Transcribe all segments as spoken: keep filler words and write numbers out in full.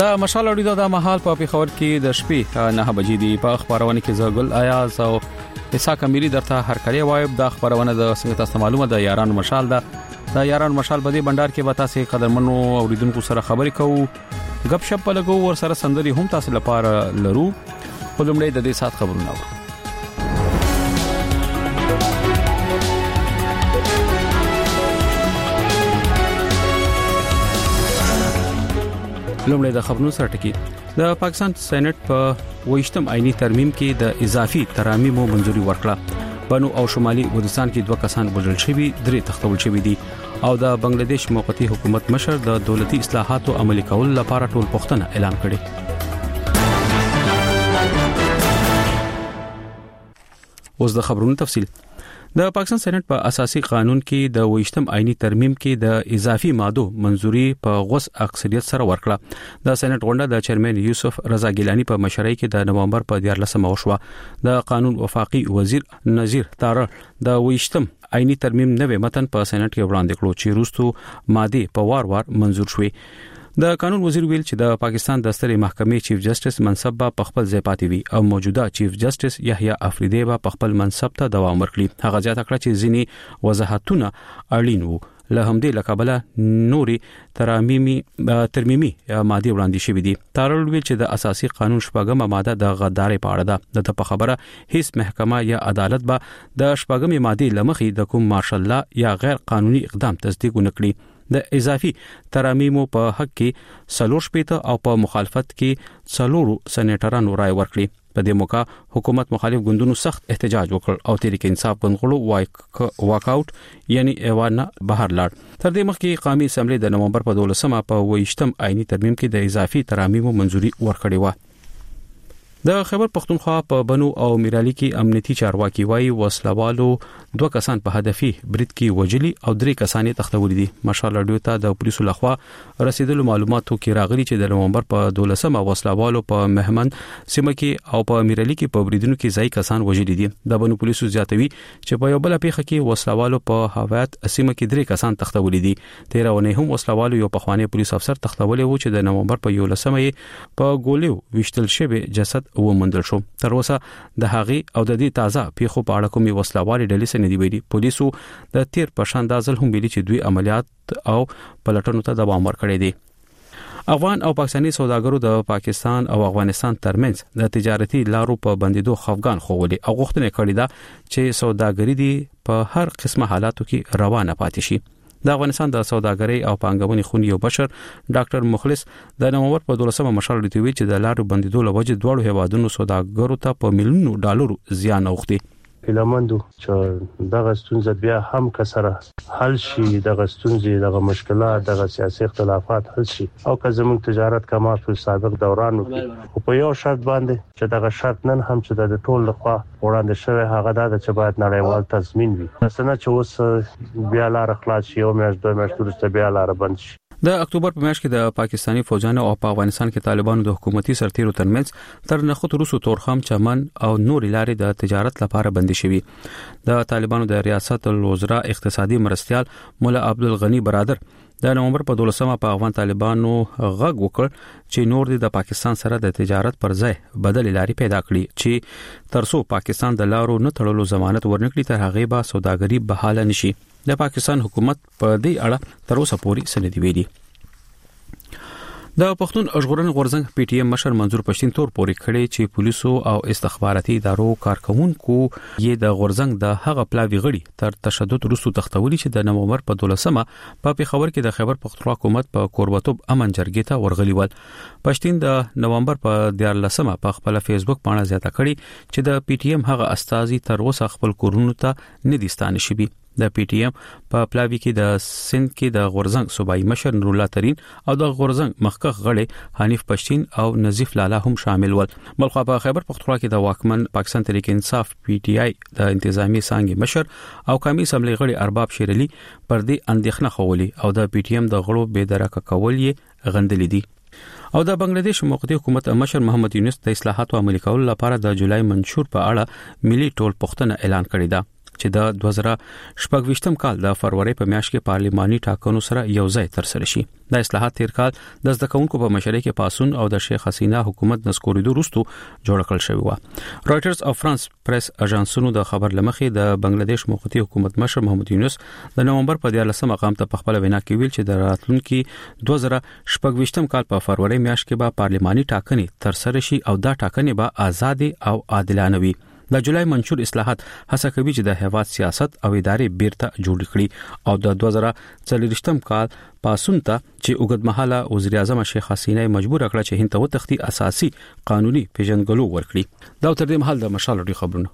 د مشال اړیدو د محل په پیښور کې د شپې نه بجې دی په خبرونه کې زغل آیاز او اسحاق امیری درته هر کړی وایب د خبرونه د څنګه تاسو معلومه د یاران مشال دا د یاران مشال بده بندر کې به تاسو قدرمنو اوریدونکو سره خبرې کوو غب شپ لګو ور سره سندري هم تاسو لپاره لرو په لومړی د دې سات خبرونه و لومړی د خبرونو سره ټکی د پاکستان سېنات په ویشتم آئینی ترمیم کې د اضافي ترامیم منځوري ورکړه بنو او شمالي وزیرستان کې دوه کسان وژل شوي درې تختول شوي دي او د بنگلاديش موقتی حکومت مشر د دولتي اصلاحاتو عملي کول لپاره ټول پښتنه اعلان کړي اوس د خبرونو تفصیل د پاکستان سېنات په اساسي قانون کې د ویشتم آئینی ترمیم کې د اضافي ماده منځوري په غوث اکثریت سره ورکړه د سېنات غونډه د چیرمن یوسف رضا ګیلانی په مشرۍ کې د نومبر په دیارلسمه وشوه د قانون وفاقي وزیر نذیر طارر د ویشتم آئینی ترمیم نوې متن په سېنات کې وړاندې کړو چې روستو ماده په وار وار منظور شوې د قانون وزیر ویل چې د پاکستان د سترې محکمې چیف جسټس منصب په خپل ځای پاتې وي او موجوده چیف جسټس یحیی افریدی په خپل منصب ته دوام ورکړي هغه ځات کړ چې ځینی وضاحتونه اړین وو له همدې لکبله نوري ترمیمي ترمیمي ماده وړاندې شوې دي تارل ویل چې د اساسي قانون شپږمه ماده د غداري په اړه ده د په خبره هیڅ محکمه یا عدالت به د شپږمې ماده لمخې د کوم مارشل لا یا غیر قانوني اقدام تصدیق نکړي د اضافي ترمیمو په حق کې سلور شپېته او په مخالفت کې څلورو سېنیټرانو رائے ورکړي په دې موقع حکومت مخالف ګوندونو سخت احتجاج وکړ او تحریک انصاف ګوندغړو واک اوټ یعنی ایوان بهر لاړ تر دې مخکې قومي اسمبلی د نومبر په دولسمه په ویشتم آئینی ترمیم کې د اضافي ترامیمو منځوري ورکړې و د خیبر پختونخوا په بنو او میرالي کې امنیتي چارواکي وایي وسلوالو دوه کسان په هدفي برید کې وجلي او درې کسان یې تختولي دي مشال اډیو ته د پولیسو لخوا رسیدلو معلوماتو کې راغلي چې د نومبر په دولسمه وسلوالو په مهمن سیمه کې او په میرالي کې په بریدونو کې ځای کسان وجلي دي د بنو پولیسو زیاتوي چې په یو بل پیښه کې وسلوالو په هوایت سیمه کې درې کسان تختولي دي تیرونه هم وسلوالو یو پخوانی پولیس افسر تختولي وو چې د نومبر په یولسمه په ګولیو وشتل شوی جسد ومندل شو تر اوسه د هغي او د دې تازه پیښو په اړه کومي وسلوالي ډلې سره ندي ویلي پولیسو د تیر په شان دازل هم ویلي چې دوی عملیات او پلټنو ته دوام ورکړي دي افغان او پاکستاني سوداګرو د پاکستان او افغانستان ترمنځ د تجارتي لارو په بندیدو خفګان خوولي او غوښتنه کړې ده چې سوداګري دي په هر قسمه حالاتو کې روانه پاتې شي د افغانستان د سوداګرۍ او پانګونې خونی یو بشر ډاکټر مخلص د نومبر په دولسمه مشال لټوي چې د لارو بندیدو لوجه دوړو هوادونو سوداګرو ته په میلیونو ډالرو زیان اوختي هیلمندو چې دغه ستونزه بیا هم کسره حل شي دغه ستونزې دغه مشکلات دغه سیاسي اختلافات حل شي او که زموږ تجارت کما په سابق دورانو کې په یو شرط باندې چې دغه شرط نن هم چې د ټول لخوا وړاندې شوی هغه دا چې باید نړیوال تضمین وي مثلا چې اوس بیا لار خلاص شي او میاشت دوه میاشتې وروسته بیا لار بند شي د اکتوبر په میاشت کې د پاکستاني فوجانو او په افغانستان کې طالبانو د حکومتي سرتیرو ترمنځ تر نخود روسو تورخم چمن او نور لارې د تجارت لپاره بندي شوي د طالبانو د ریاست الوزراء اقتصادي مرستيال مولا عبدالغنی برادر د نومبر په دولسمه په افغان طالبانو غږ وکړ چې نور د پاکستان سره د تجارت پر ځای بدل لارې پیدا کړي چې ترڅو پاکستان د لارو نه تړلو ضمانت ورنکړي تر هغه به سوداګري بحاله نشي د پاکستان حکومت په دې اړه تر اوسه پورې سندې ویلي د پښتون اشغورن غورزنګ پی ټی ایم مشر منظور پښتین تور پورې کړي چې پولیسو او استخباراتي ادارو کارکونکو یې د غورزنګ د هغه پلاوی غړي تر تشدد وروسته تختولي چې د نومبر په دولسمه په پیښور کې د خیبر پختونخوا حکومت په کوربتوب امن جرګې ته ورغلي ول پښتین د نومبر په دیارلسمه په خپل فیسبوک باندې زیاته کړي چې د پی ټی ایم هغه استازي تر اوسه خپل کورونو ته ندي ستانه شوي د پی ټی ایم په پلاوی کې د سند کې د غورزنګ صوبایي مشر نور الله ترين او د غورزنګ مخکخ غړي حنیف پښتین او نظیف لالا هم شامل ول بلخو په خیبر پختونخوا کې د واکمن پاکستان تحریک انصاف پی ټی آی د انتظامی څنګه مشر او قومي اسمبلی غړي ارباب شیرلی پر دې اندېښنه خولي او د پی ټی ایم د غړو بې درکه کول یې غندلې دي او د بنگلاديش موقتی حکومت مشر محمد یونس د اصلاحاتو عملي کولو لپاره د جولای منشور په اړه ملي ټول پښتنه اعلان کړی دی چې د دوه زره شپږ کال د فروری په میاشت کې پارلماني ټاکنو سره یو ځای تر سره شي. د اصلاحات تیر کال د ځکونکو په مشرۍ کې پاسون او د شیخ حسینه حکومت نسکوریدو وروسته جوړ کړل شوی و. رويټرز او فرانس پریس اژانسونو د خبر لمخې د بنگلاديش موقتی حکومت مشر محمد یونس د نومبر په دیارلسم مقام ته په خپل وینا کې ویل چې د راتلونکي دوه زره شپږ کال په فروری میاشت کې به پارلماني ټاکنې تر سره شي او دا ټاکنې به آزاد او عادلانه وي. د جولای منشور اصلاحات هڅه کوي چې د هیواد سیاست او ادارې بیرته جوړ کړي او د دوه زره څلوېښت کال پاسون ته چې اوږدمهاله وزیر اعظم شیخ حسینه مجبور کړ چې هند ته وتښتي اساسي قانوني پیژنګلو ورکړي. دا تر دې مهال د مشال لري خبرونه.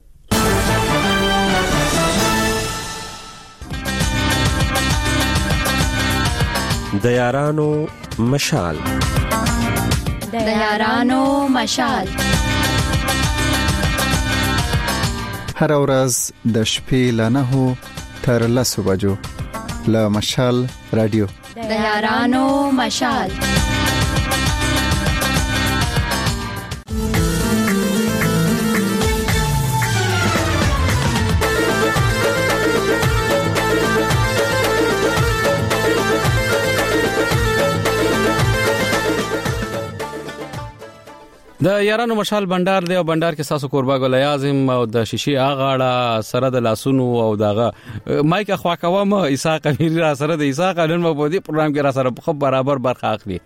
د یارانو مشال د یارانو مشال هر ورځ د شپې ل نهو تر لسو بجو له مشال رادیو د یارانو مشال. د یارانو مشال بندر دی او بندر کې تاسو قربا ګل اعظم او د شیشي اغاړه سره د لاسونو او دغه مایکه خوا کوم اسحاق امیر را سره د اسحاق نن په دې پروګرام کې را سره په برابر برخه اخلي.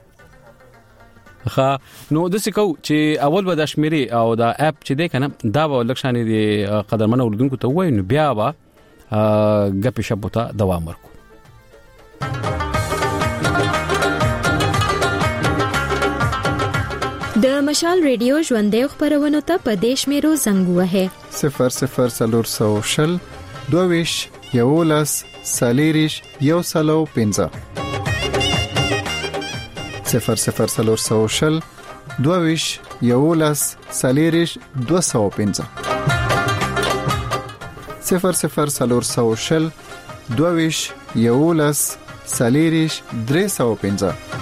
خا نو د سکو چې اول به د شمیري او د اپ چې دی کنه دا به لکشانې دی قدرمن اوردونکو ته وای نو بیا به غپې شپوته دوام ورکو. د مشال ریډیو ژوندې خبرونه ته په دیش میرو زنګ وه صفر صفر سلور سو شل دویش یولس سالیریش یو سلو پنځه صفر صفر سلور سو شل دویش یولس سالیریش دو سو پنځه صفر صفر سلور سو شل دویش یولس سالیریش درې سو پنځه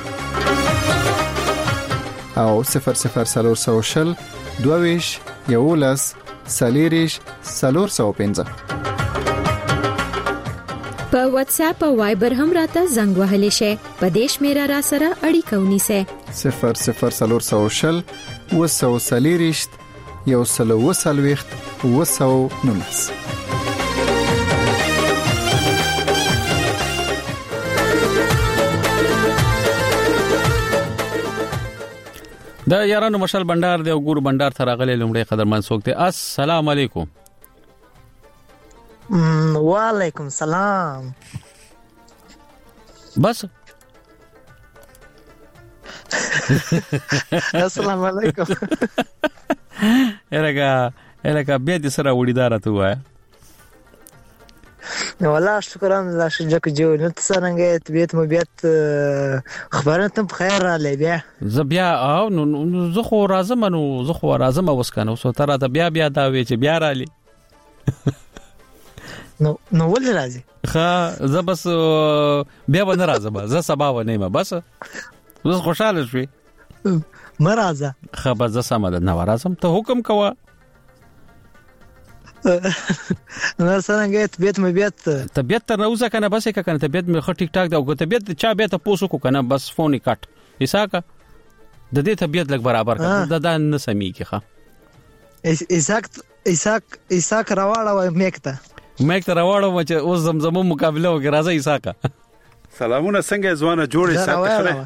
او صفر صفر سلور سو شل دویش یولس سالیریش سلور سو پنځه. په واتس اپ او وایبر هم راته زنګ وهلی شي. په دیش میرا را سره اړیکه ونیسه صفر صفر سلور سو شل وسو سالیریش یو سلو وسلويخت وسو نونس. د یارانو مشال بندر دی او ګور بندر ته راغلي لومړی قدرمن څوک دی. السلام علیکم. وعلیکم سلام. بس السلام علیکم. الګه الګه بیا د سره وډیدار ته وای. والله شکران الله شجاك جو نت سرنګ طبيعت مبيت خبرونه ته بخیر را لې بیا ز بیا او نو زه خو راځم نو زه خو راځم وسکنه سو تر ته بیا بیا دا وی چې بیا را لې نو نو ول راځي ښه زه بس بیا به نه راځم زه سبا و نه ما بس زه خوشاله شوم مرزه خبر زه سم ده نه راځم ته حکم کوه نو څنګه طبيعت مبيت طبيعت تر اوسه کنه بس یک کنه طبيعت مې خو ټیک ټاک دا او طبيعت چا به ته پوسو کو کنه بس فونی کټ ایساکه د دې طبيعت لګ برابر کړه دا نه سمي کیخه ایساک ایساک ایساک راواړه میکته میکته راواړه چې اوس زمزمو مقابله وکړه راځي ایساکه سلامونه څنګه ځوانه جوړې ساتل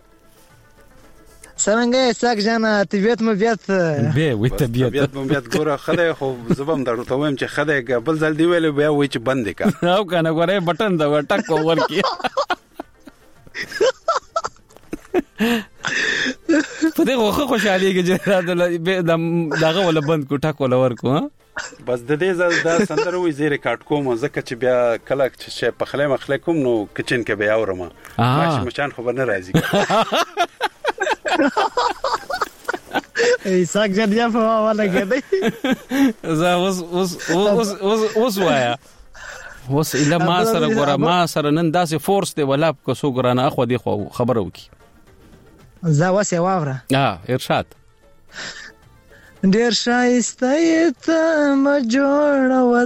څنګه ساک جنا طبيعت مبيت به وي طبيعت طبيعت مبيت ګوره خدای خو زبم درته وایم چې خدای بل ځل دی ویل بیا وای چې بند کا او کنه ګوره بٹن دا ټک ورکی په دې خو خوشالي کې چې داغه ولا بند کو ټک ولا ورکو بس د دې ځل دا سندره وي زیره کاټ کوم ځکه چې بیا کله چې په خله مخله کوم نو کچن کې بیا اورم ماشي مچان خبر نه راځي ایساک جن بیا په والا کې زه اوس اوس اوس اوس اوس وایا اوس اله ما سره ګوره ما سره نن داسې فورس دی ولا کو سو ګرانه اخو دی خو خبره وکي زه واسه واوره اه ارشاد ډیر شایسته ته ما جوړ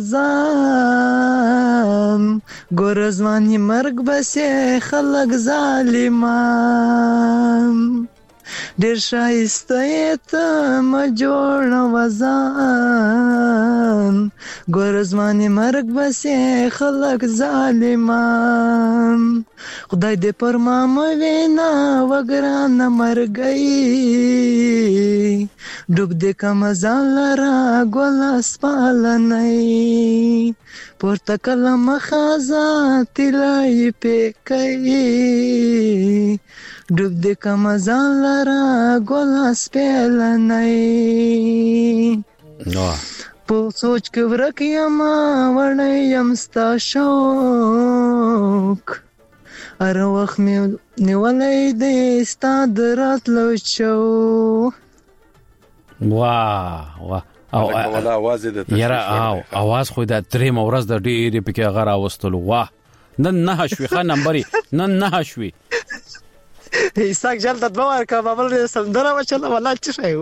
وزان ګور زماني مرګ بسې خلک ظالمان ډیر شایسته ته ما جوړ وزان ګور زماني مرګ بسې خلک ظالمان خدای دې پر ما موینا وګران مرګي ډوب دې کم ځان لرا ګل سپالنۍ پورته کله مخازه تلای پکې ډوب دې کم ځان لرا ګل سپالنۍ نو په سوچ کې ورک یم وړی یم ستا شوق هر وخت مې نیولی دی ستا د راتلو چو واه واه او ولا आवाज دې یاره او आवाज خو دا درې مورز د ډېرې پکې غره واستلو واه نن نه شوي خان نمبرې نن نه شوي ایساک جل د دوه ورکا بابل سندره وچله ولا چې شي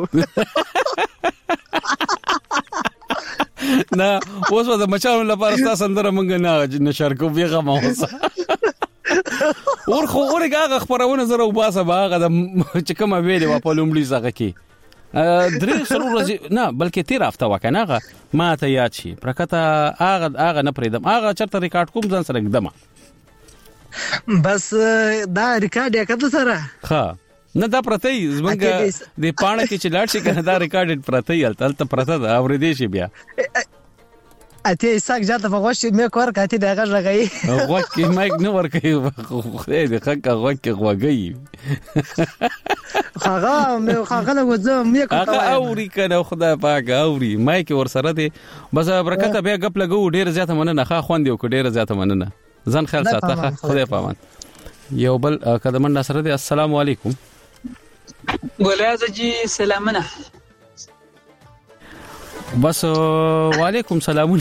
نه اوس د مچانو لپاره تاسو سندره مونږ نه نشر کوو بیغه ما اوسه اور خو اورګه خبرونه زره وباسه باغه د چې کومه ویلې و په لومړي ځای کې درې سرور نه بلکې تیر هفته وکناغه ما ته یاد شي پرکته هغه هغه نه پریدم هغه چرته ریکارډ کوم ځان سره کدم بس دا ریکارډ یې کړه سره ها نه دا پرته زمونږ د پاڼه کې چې لاړ شي کنه دا ریکارډ پرته یل تل پرته دا اورېدې شي بیا اته ایساک جاته په غوښې مې کور کاته دغه لګي غوښې مایک نه ورکوي خدای دې خکه غوښې غوګي هغه مې هغه له وځه مې کوم هغه اوري کنه خدای پاک اوري مایک ور سره دې بس برکت به غپ لګو ډیر زیاته مننه ښه خوندې او ډیر زیاته مننه ځان خیر ساته خدای پامان یو بل قدمن نصر دې السلام علیکم ګولیاز جی سلامونه بس وعلیکم سلامونه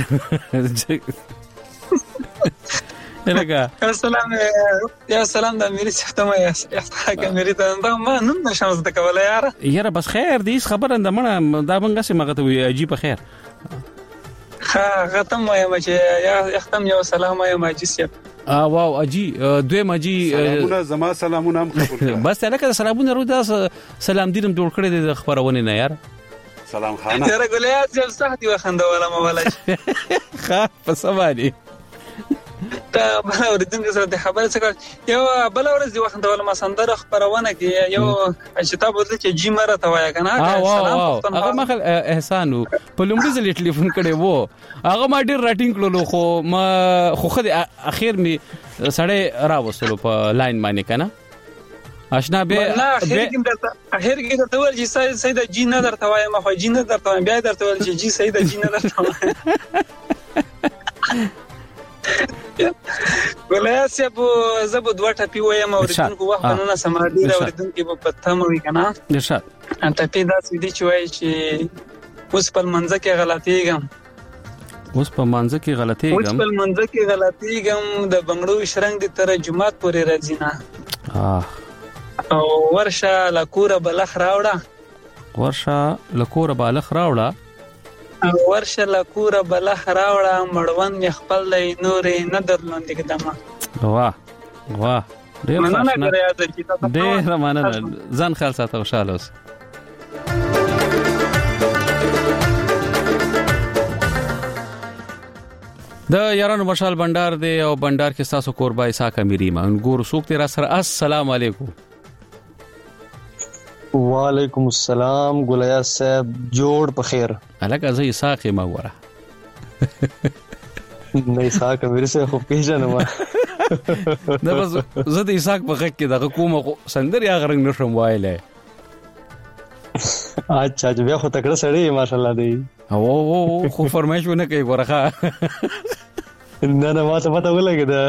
الګا السلام یا سلام د امیر څخه ما یا حاجه امیر ته ما نن نشم زده کولای یار یاره بس خیر دې خبره اندمنه دا بنګه سم غته وی عجیب خیر ها ختم ما چې یا ختم یو سلام یا ماجیس ا واو اجي دوی ماجي سلامونه زما سلامونه هم قبول بس الکه سلامونه رو دا سلام دینم جوړ کړی د خبرونه نه یار سلام خانه یاره ګلیاز جل صحتي وخندواله مولا خا په سمانی ته بل ورځین کې سره خبره څه یو بل ورځ دی وخندواله ما سندره خبرونه کې یو شتاب ولې چې جی مره ته وای کنه سلام هغه مخل احسان په لومړي ځل ټلیفون کړي وو هغه ما ډیر راټینګ کړلو خو ما خو خدای اخر می سړی راوصلو په لاین باندې کنه آشنا به اخر کې درته اخر کې درته ول چې سید جی نه درته وایم خو جی نه درته وایم بیا درته ول چې جی سید جی نه درته وایم ولایت ابو زبو دوه ټپی وایم اوریدونکو وخت نه سمادي اوریدونکو په پته مو کنه نشه انت پیدا سیدی چې وای چې اوس په منځ کې غلطیږم اوس په منځ کې غلطیږم اوس په منځ کې غلطیږم د بنگړو شرنګ د ترجمات پورې راځي نه اه او ورشه لکوره بلخ راوړه ورشه لکوره بلخ راوړه او ورشه لکوره بلخ راوړه مړوند مې خپل لې نورې نه درلوندې کدمه واه واه ډېر مننه ګریا د چې تاسو ډېر مننه ځان خیال ساته خوشاله اوس د یارانو مشال بندر دی او بندر کې تاسو قربای ساکه میری ما ګور سوک تیر سره السلام علیکم وعلیکم السلام ګلیا صاحب جوړ په خیر الګا زه ساکه ما وره نه ساکه میری سره خو پیژنم دا بس زه د اساک په خک کې د حکومت سندر یا غرنګ نشم وایله اچھا جو بیا خو تکړه سړی ماشاءالله دی او او خو فرمایشونه کوي ورخه نه نه ما ته پته ولګی دا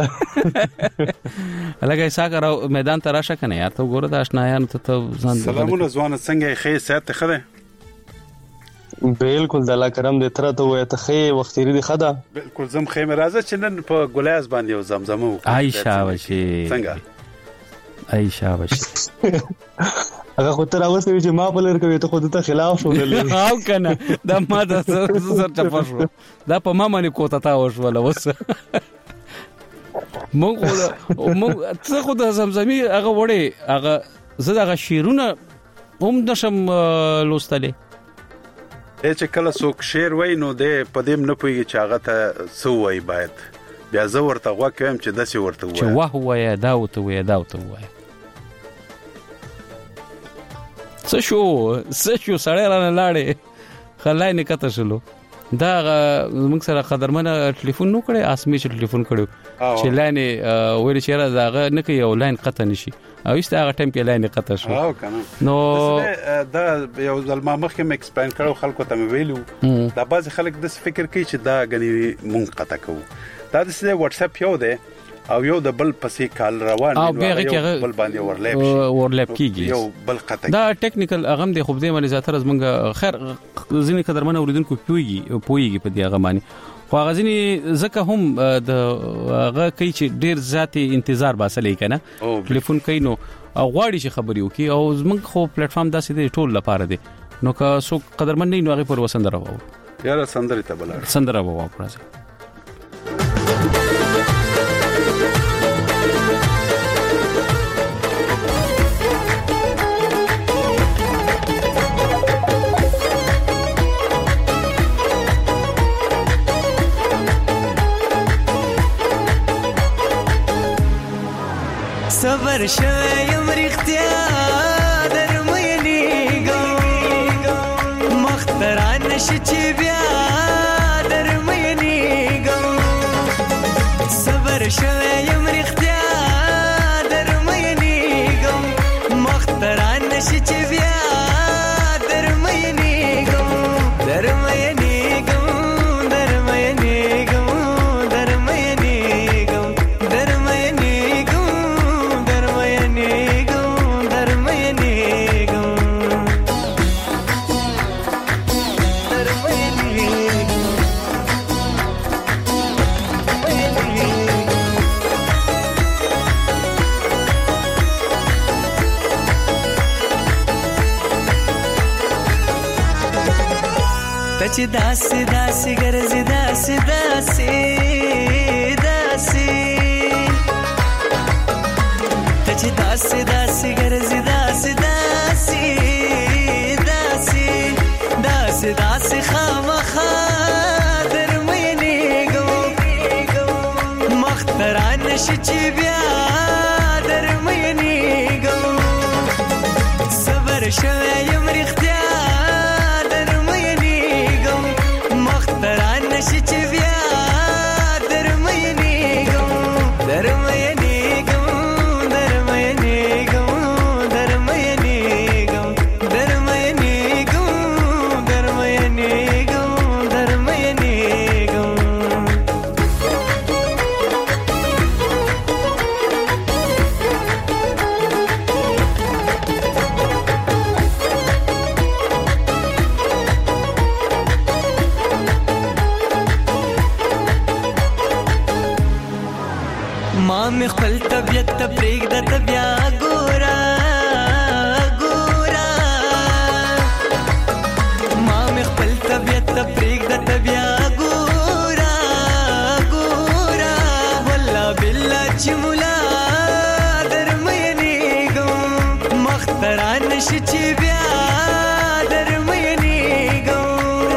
الګا اساک راو میدان ته راشه کنه یا ته ګوره د آشنایانو ته ځان سلامونه ځوان څنګه خې صحت خده بالکل د الله کرم دې تر ته وې ته خې وخت لري خده بالکل زم خې مرزه چې نن په ګلیاز باندې یو زمزمو عائشہ وشي څنګه ای شاباش هغه خو تر اوسه چې ما په لر کوي ته خود ته خلاف شولې او کنه دا ما د سر چپا شو دا په ما باندې کوته تا وشو ولا وس مونږ مونږ څه خو د زمزمي هغه وړي هغه زه دغه شیرونه هم نشم لوستلې چې کله څوک شعر وای نو د پدیم نه پوي چې هغه ته سو وای باید بیا زه ورته غواکم چې داسې ورته وای چې واه وای دا وته وای دا وته وای څه شو څه شو سړی را لاړې خلای نه کته شلو دا موږ سره قدرمنه ټلیفون نو کړي اسمي چې ټلیفون کړو چې لاین ویل چې را زاغه نه کوي یو لاین قطه نشي او ایست هغه ټیم کې لاین قطه شو او کنه نو دا یو ځل ما مخکې م ایکسپلین کړو خلکو ته ویلو دا بعض خلک د فکر کوي چې دا غني مونږ قطه کوو دا د واتس اپ یو دی او یو د بل پسې کال روان او بل باندې ورلپ شي ورلپ کیږي یو بل قطه دا ټیکنیکل اغم د خوب دې ملي زاتر زمونږ خیر ځینې قدرمنه اوریدونکو پويږي پويږي په دې هغه باندې خو غزنی زکه هم د هغه کوي چې ډیر ذاتي انتظار باسلې کنه ټلیفون کوي نو غواړي چې خبري وکي او زمونږ خو پلیټ فارم داسې دی ټول لپاره دی نو که سو قدرمن نه نو هغه پر وسندره وو یاره سندري ته بلار سندره وو پرځه صبر شوه یم رختیا درمینی گو مختران نشی چی بیا درمینی گو صبر شوه یم رختیا درمینی گو مختران نشی چی بیا درمینی گو درمینی گو درمینی گو درمینی گو درمینی گو چې داسې داسې ګرځي داسې داسې داسې ته چې داسې داسې ګرځي داسې داسې داسې داسې داسې خامخا درمینېږم مختران نشي چې بیا درمینېږم صبر شوی یم رښتیا دران نشي چې بیا درمینېږم درمینېږم درمینېږم درمینېږم درمینېږم درمینېږم درمینېږم مې خپل طبيعت ته پرېږده ته بیا ګوره ګوره ما مې خپل طبيعت ته پرېږده ته بیا ګوره ګوره والله بالله چې ملا درمینېږم مختران نشي چې بیا درمینېږم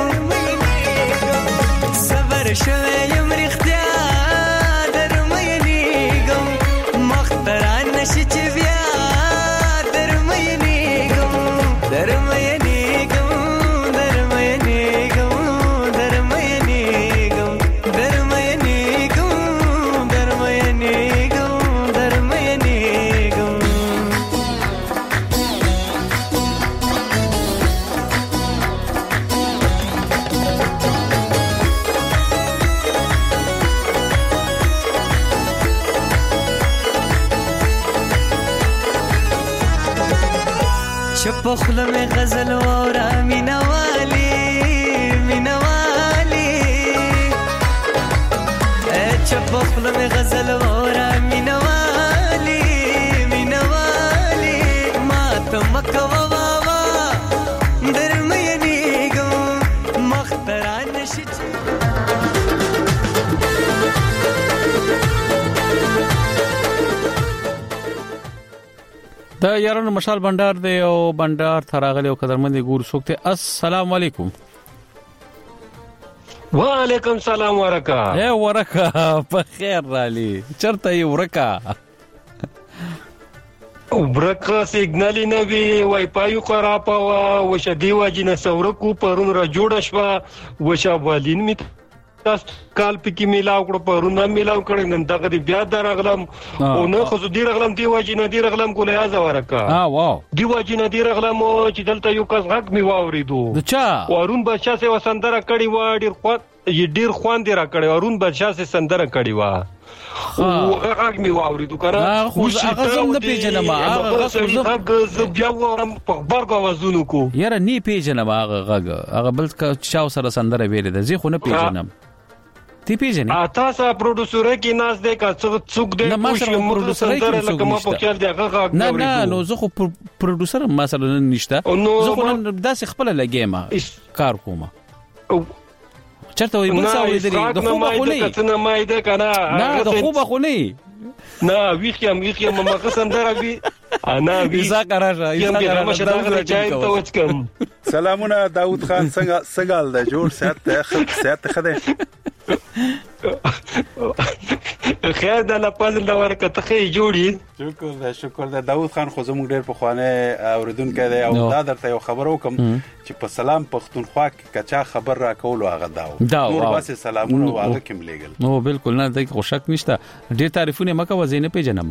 صبر شوی یم رښتیا نشي چې بیا درمینېږم درمینېږم درمینېږم درمینېږم درمینېږم درمینېږم درمینېږم شپخل میں غزل وورا مینا والی مینا والی اے شپخل میں غزل وورا مینا والی مینا والی راشي دا یارانو مشال بندر دی او بندر تراغلی او قدرمن ګور سوکته. السلام علیکم. وعلیکم سلام ورکا. اے ورکا په خیر رالی چرته یې ورکا ورکا سیګنال نه وی وای پای خراب او شدی واجنه سورکو پرون را جوړ شو وشابالین می تاسو کال پکې میلاو کړو پرون میلاو کړو نن دغه بیا درغلم او نه خو دې رغلم دی واجنه دی رغلم کولای از ورکا ها واو دی واجنه دی رغلم چې دلته یو کس غږ می واوریدو دچا ورون بادشاہ سه وسندره کړي و ډیر خو ډیر خوان دی را کړي ورون بادشاہ سه سندره کړي و او هغه می واوریدو کنه خو هغه زم نه پیژنم هغه هغه بیا ورم په برګ وازونو کو یاره نی پیژنم هغه هغه هغه بل چاو سره سندره ویل د زی خو نه پیژنم تی پیژنې ا تاسو پروډوسر کې ناز دې کا څوک دې پوښتنه پروډوسر کې لکه ما په خیال دی هغه نه نه نو زه خو پروډوسر مثلا نشته زه خو داسې خپل لګیم کار کوم چرته وي بل څه ورېدلی د خو به خو نه نه مایده کنه نه د خو به خو نه نه ویخم ویخم ما قسم دربي انا ویزا کراشه یم به مشرانو چای ته وڅکم. سلامونه داوود خان څنګه څنګه د جوړ سات سات خده خیر د لپاره د ورکه ته جوړی. شکر ده شکر ده داوود خان خو زموږ ډېر په خوانه اوریدونکو دی او دا درته یو خبر وکم چې په سلام پښتونخوا کې کچا خبر را کول هغه داو نور باسه سلامونه واغه کوم لګل نو بالکل نه د خوشک نشته ډېر تعریفونه مکه وزینه پیژنم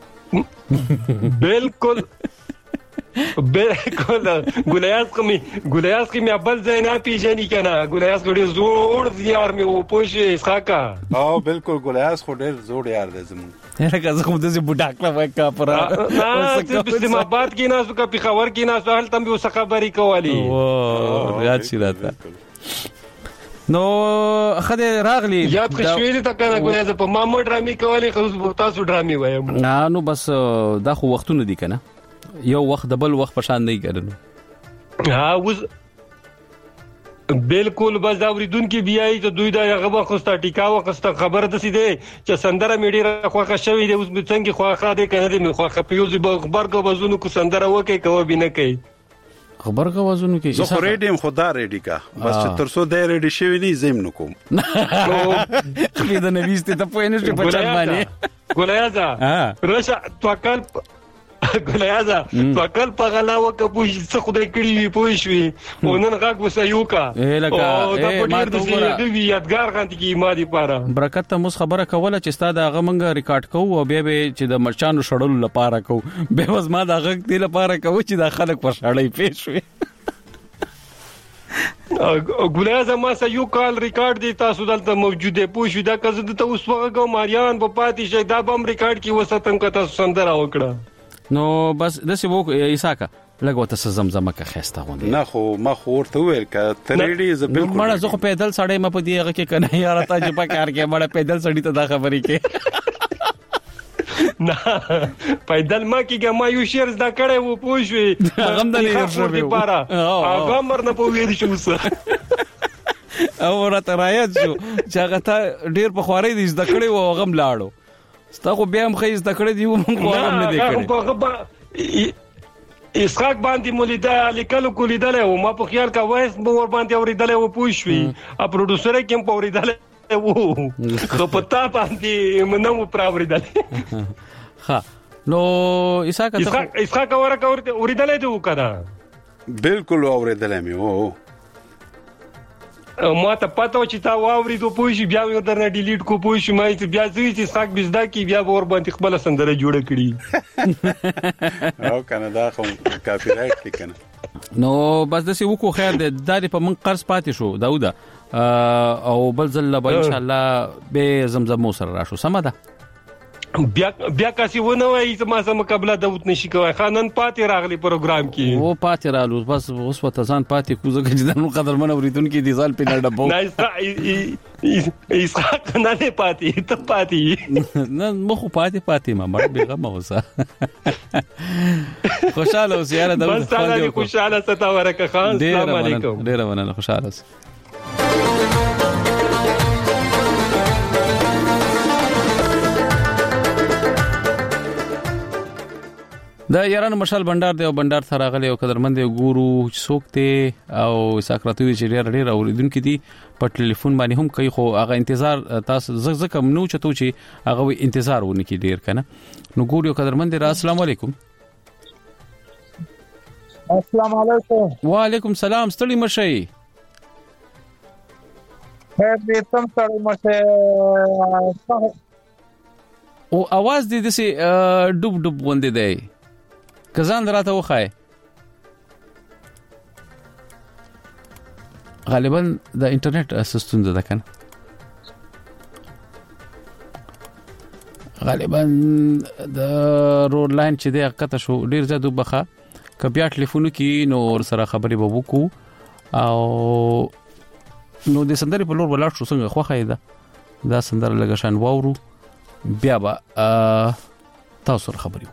بالکل بالکل ګولیاس کمی ګولیاس کمی ابل زینا پیژنې کنه ګولیاس ډېر زوړ یار مې و پوښې اسحاقا او بالکل ګولیاس خو ډېر زوړ یار دی زمون هغه زه خو دې بډاکلا وای کا پر نه چې ما بات کې ناسو کا پیښور کې ناسو هل تم به خبري کوالي او یاد شي راته نو خدای راغلی یاد خوشوي ته کنه ګولیاس په مامو ډرامي کوالي خو تاسو ډرامي وایم نه نو بس دا خو وختونه دي کنه یو وخت د بل وخت پشان نه کېدنو ها وز بالکل بس دا ورېدونکو بیاي ته دوی دا هغه وخت ټیکا وخت خبر د سي دي چې سندره میډي راخواخه شوی دی اوس به څنګه خواخه دي کنه دي خواخه پیوزي خبر کو وزونو کو سندره وکي کوي بنه کوي خبر کو وزونو کې زه خو ریډیم خدا ریډی کا بس تر څو د ریډی شوی نه زم نکوم خو دا نه ویسته ته په انرژي په چل باندې ګولیازا رشا توکل ګلیازا فکل په غلاوه کې پوښ څه خدای کړی وي پوښوي ونن غاګ وسایوکا او دا په ډیر د دې یادګار غانتی کې ما دي پاره برکت ته مس خبره کوله چې ستاد هغه منګه ریکارډ کوو او بیا به چې د مرچانو شړلو لپاره کوو به وزما د غږ دی لپاره کوو چې د خلک پر شړې پېښوي ګلیازا ما سه یو کال ریکارډ دی تاسو دلته موجوده پوښوي دا کزه د اوس وګو ماریان په پاتې شي دا بم ریکارډ کې وساتم کته سندره وکړه نو بس د سی وو ایساکا لګو ته زمزمه کا خسته غوندي نه خو ما خو ورته ویل ک ترېډي ز بالکل مړه زه خو پیدل سړی م په دی هغه کې کنه یار ته چې په کار کې مړه پیدل سړی ته دا خبرې کې نه پیدل ما کې ما یو شیر زدا کړې وو پوښوي هغه د نه شوی هغه مرنه په ویل شو او راته راځو چې هغه ته ډیر په خواري دي زدا کړې وو هغه ملاړو ستا خو بیا هم خیز تکړه دی مونږ خو هم نه دی کړی اسحاق باندې مولیدا لیکلو کولیدل او ما په خیال کا وایس مور باندې اوریدل او پوښوي ا پروډوسر کې په اوریدل وو خو پتا باندې منو پراوریدل ها نو اسحاق اسحاق ورکه اوریدل دی وکړه بالکل اوریدل مې وو ما ته پته چې تا واوري دوه پوښي بیا یو درنه ډیلیټ کو پوښي ما ته بیا ځي چې ساک بزدا کی بیا ور باندې خپل سندره جوړ کړي او کنه دا خو کافی رائټ کې کنه نو بس د سی وکو خیر د داري په من قرض پاتې شو داودا او بل ځل به ان شاء الله به زمزم سره راشو سم ده بیا بیا کاسي ونه وای چې ما سم مقابله داوت نشي کوي خانن پاتې راغلي پروګرام کې او پاتې رالو بس اوس وته ځان پاتې کوزه کې د نو قدر من اوریدونکو دي ځال په ډبو نه اسحاق نه نه پاتې ته پاتې نه مخ پاتې پاتې ما مړ بیغه موسه خوشاله اوس یاره داوود خان خوشاله ستاره خان السلام علیکم ډیر مننه خوشاله د یاران مشال بندر دی او بندر ته راغلی او قدرمند ګورو څوکته او ساکراتوي چې ډیر ډیر اوریدونکو دي په ټلیفون باندې هم کوي خو هغه انتظار تاسو زغ زغ کم نو چتو چې هغه انتظار ونه کی ډیر کنه نو ګورو قدرمند را السلام علیکم. السلام علیکم. وعلیکم السلام. ستړي مشي خیر دې تم ستړي مشه او आवाज دې دسه ډوب ډوب وندې دی کزان دراته وخای غالبا د انټرنیټ اسستون ده کنه غالبا د روډ لاین چې دی قطه شو ډیر زیات وبخه کبیا ټلیفون کې نو سره خبرې به وکړو او نو د سندرې په لور ولاړ شو څنګه خوخه ده دا سندره لګه شان واورو بیا به تاسو سره خبرې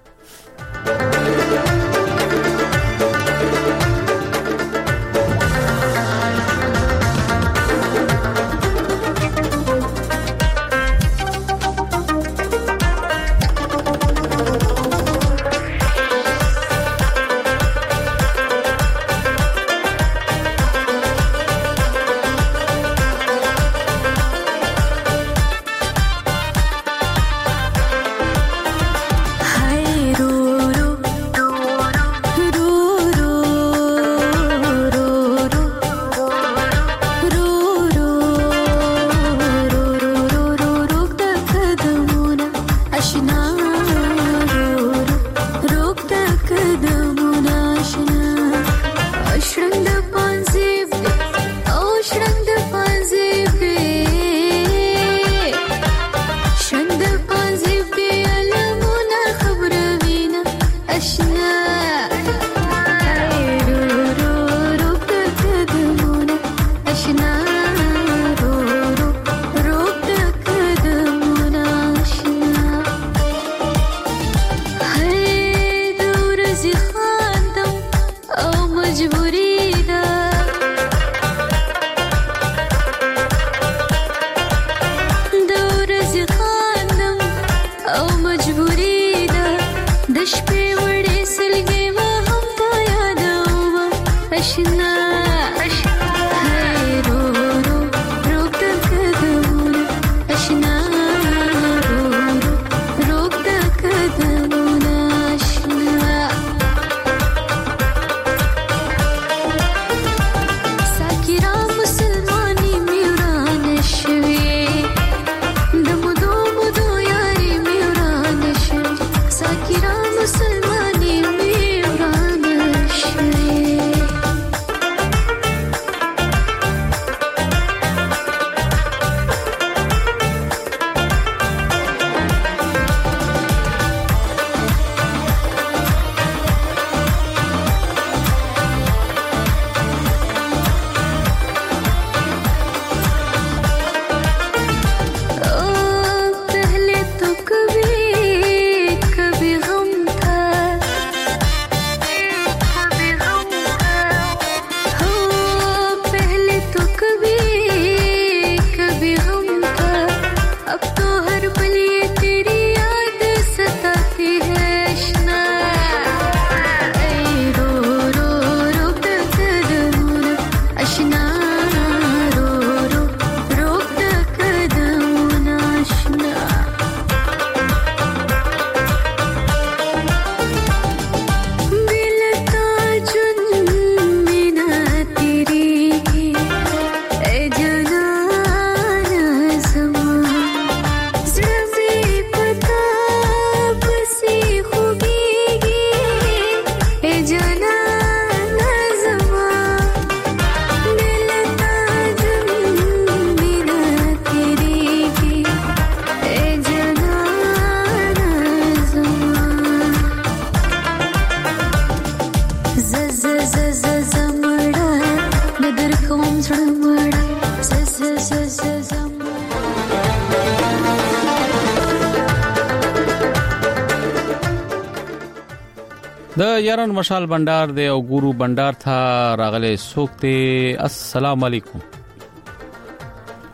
د یاران مشال بندر دی او ګورو بندر ته راغله سوکته. السلام علیکم.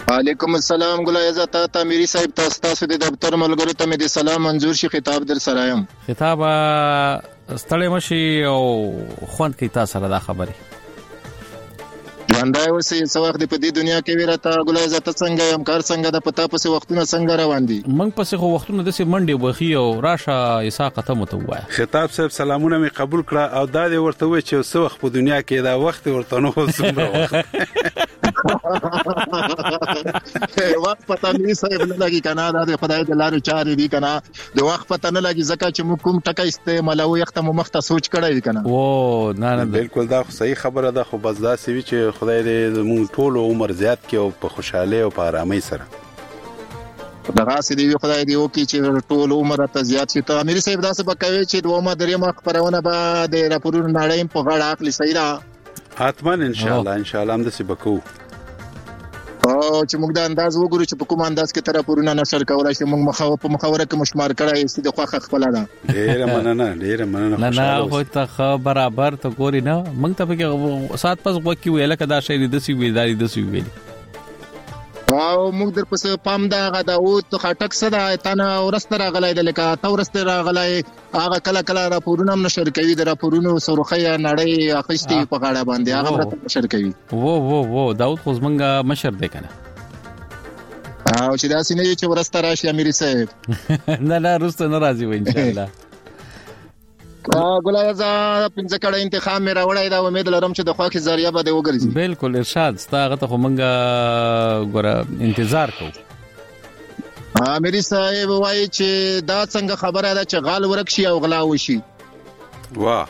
وعلیکم السلام ګل عزت تا میری صاحب تاسو تاسو د دفتر ملګرو ته مې د سلام منظور شي خطاب در سره یم. خطاب ستړی مشي او خوند کې تاسو سره دا خبري باندې اوسې څو وخت په دې دنیا کې ورته ګل عزت څنګه هم کار څنګه د پتا پسې وختونه څنګه روان دي؟ منګ پسې خو وختونه د سي منډي وخی او راشه اساقته متوای. خطاب صاحب سلامونه می قبول کړه او دا دې ورته وې چې څو وخت په دنیا کې دا وخت ورته نو څومره وخت وخت پته نه صاحب نه لګي کنه دا د خدای د لارې چارې دي کنه د وخت پته نه لګي ځکه چې موږ کوم ټکا استعمالو یخت مو مخته سوچ کړی کنه. او نه نه بالکل دا صحیح خبره ده خو بس دا سوي چې خدای دې موږ ټول عمر زیات کې او په خوشاله او په آرامۍ سره دغه سې دی خدای دې وکي چې ټول عمر ته زیات شي. ته امیر صاحب دا څه بکوي چې دوه درې مخ پرونه به د راپورونو نړۍ په غاړه اخلي صحیح را حتمن ان شاء الله ان شاء الله هم د څه بکو او چې موږ دا انداز وګورو چې په کوم انداز کې تر پورونه نشر کولای شي موږ مخاو په مخاوره کې مشمار کړای چې د خوخه خپل ده. ډیره مننه ډیره مننه نه نه خو ته برابر ته ګوري نه موږ ته به سات پس وکی ویل کدا شي د سی ویداري د سی ویل او موږ در پس پام دا غدا او ته خټک صدا تنه ورسته راغلای د لکه تا ورسته راغلای هغه کله کله راپورونه نشر کوي د راپورونو سرخه نړۍ اخیستي په غاړه باندې هغه مرته نشر کوي. وو وو وو داود خو زمنګ مشر دی کنه او چې دا سینې چې ورسته راشي امیر صاحب نه نه رسته ناراضي و ان شاء الله. ګلایزه پنځه کړه انتخاب مې راوړای دا امید لرم چې د خواخي ذریعہ به وګرځي. بالکل ارشاد ستاغه ته مونږه ګوره انتظار کوو. امیر صاحب وایي چې دا څنګه خبره ده چې غال ورک شي او غلا وشي. واه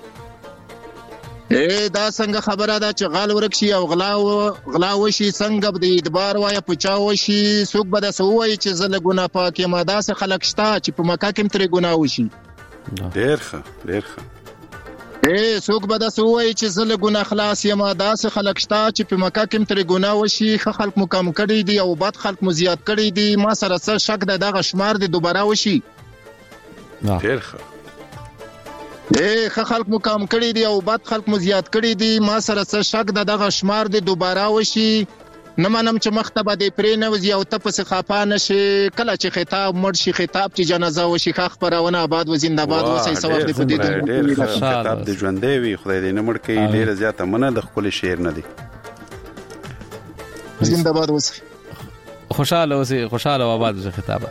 اے دا څنګه خبره ده چې غال ورک شي او غلا غلا وشي څنګه به د اعتبار وایي پچا وشي څوک به د سووي چې زله ګنا پاکه ماده سه خلق شتا چې په مکه کې تر ګنا وشي. ډیر ښه ډیر ښه اے څوک به دا سووي چې زله ګنا خلاص یم دا سه خلق شتا چې په مکه کې تر ګنا وشي خ خلق مو کم کړي دي او بد خلق مو زیات کړي دي ما سره څه شک ده دغه شمار دي دوباره وشي. ډیر ښه اے خ خلق مو کم کړي دي او بد خلق مو زیات کړي دي ما سره څه شک ده دغه شمار دي دوباره وشي. نه منم چې مختبه دې پرې نه وزي او ته پس خفانه شي کله چې خطاب مړ شي خطاب چې جنازه وشي خخ پرونه آباد و زنده‌باد وسې سواب دې پدې ډېر خطاب دې ژوندې وي خدای دې نه مړ کړي ډېر زیاته مننه د خپل شعر نه دي زنده‌باد وسې خوشاله وسې خوشاله آباد وسې خطاب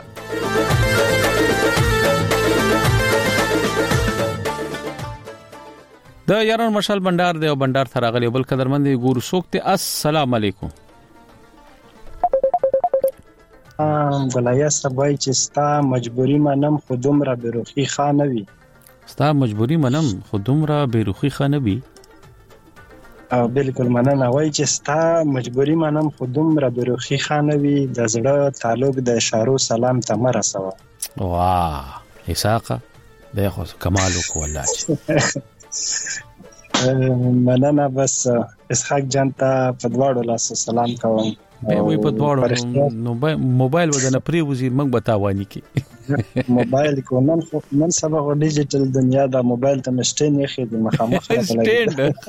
د یاران مشال بندر دی او بندر تراغلی بل قدرمن ګور سوکته السلام علیکم. ام غلیا سبای چې ستا مجبوری منم خودم را بروخي خانوي ستا مجبوری منم خودم را بروخي خانوي او بالکل مننه وای چې ستا مجبوری منم خودم را بروخي خانوي د زړه تعلق د اشارو سلام ته مرسوا. واه اساقه د خو کمال کو الله مننه بس اسحاق جان ته په دواړو لاس سلام کوم. به وي په دواړو نو موبایل ودنه پری وزیر موږ بتاوانی کی موبایل کو نن خو نن سبا ډیجیټل دنیا دا موبایل ته مشته نه خېد مخامخ سټینډ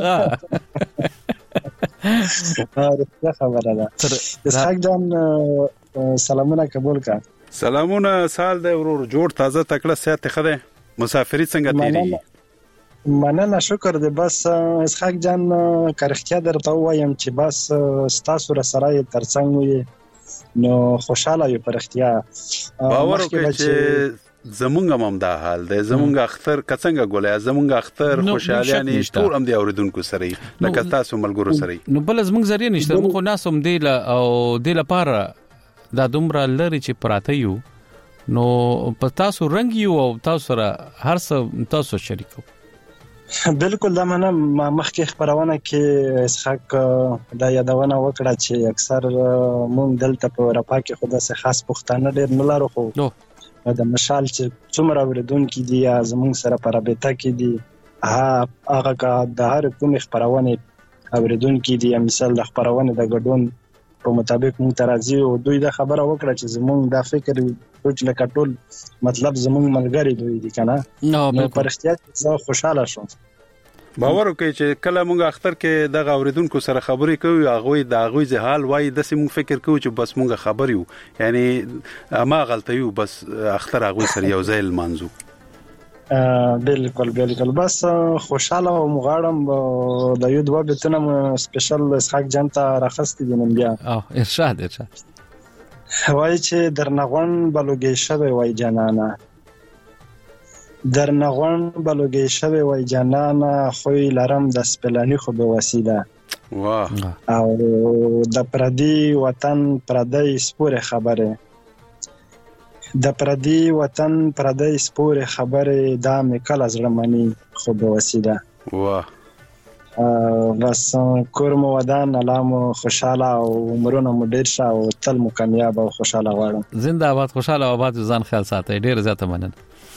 ها ها خبره ده. اسحاق جان سلامونه قبول کا. سلامونه سال د ورور جوړ تازه تکړه سات خده مسافری څنګه تیری مننه شکر دې بس اسحاق جان کرختیا درته وایم چې بس ستاسو سره ترڅنګ وي نو خوشاله یو پرختیا باور وکړئ چې زمونږ هم دا حال دی زمونږ اختر کڅنګ غولیا زمونږ اختر خوشاله نه ټول هم دی اوریدونکو سره لکه تاسو ملګرو سره نو بل زمونږ ذریعہ نشته موږ ناسوم دی او دی لپاره دا دومره لري چې پراته یو نو په تاسو رنگ یو او تاسو سره هر څه تاسو شریکو. بالکل دا منه مخکې خبرونه کې اسحاق دا یادونه وکړه چې اکثر مونږ دلته په اروپا کې خو داسې خاص پښتانه ډېر نه لرو خو د مشال چې څومره اوریدونکي دي یا زمونږ سره په رابطه کې دي هغه کا د هر کوم خبرونه اوریدونکي دي مثال د خبرونه د ګډون په مطابق مونږ ترازی او دوی دا خبره وکړه چې زمونږ دا فکر چې لکه ټول مطلب زمونږ ملګری دوی دي کنه نو پر اختیار زه خوشاله شوم. باور وکړئ چې کله موږ اختر کې د اوریدونکو سره خبرې کوي هغه د هغه ځهال وای د سیمو فکر کوي چې بس موږ خبر یو یعنی ما غلطه یو بس اختر هغه سره یو ځای منځو بالکل بالکل بس خوشاله او مغاړم د یو دوه بتنه سپیشل اسحاق جان ته راخستې دي نن بیا او ارشاد ارشاد وای چې درنغون بلوګې شوی وای جانانا درنغون بلوګې شوی وای جانانا خوې لرم د سپلانی خو به وسیله واه او د پردي وطن پردي سپوره خبره د پردي وطن پردي سپوره خبره دا مکل از رمنی خو به وسیله واه بس کورم ودان علامو خوشاله او عمرونه مو ډیر شه او تل مو کامیاب او خوشاله غواړم زنده آباد خوشاله آباد ځان خیال ساتئ ډیر زیاته مننه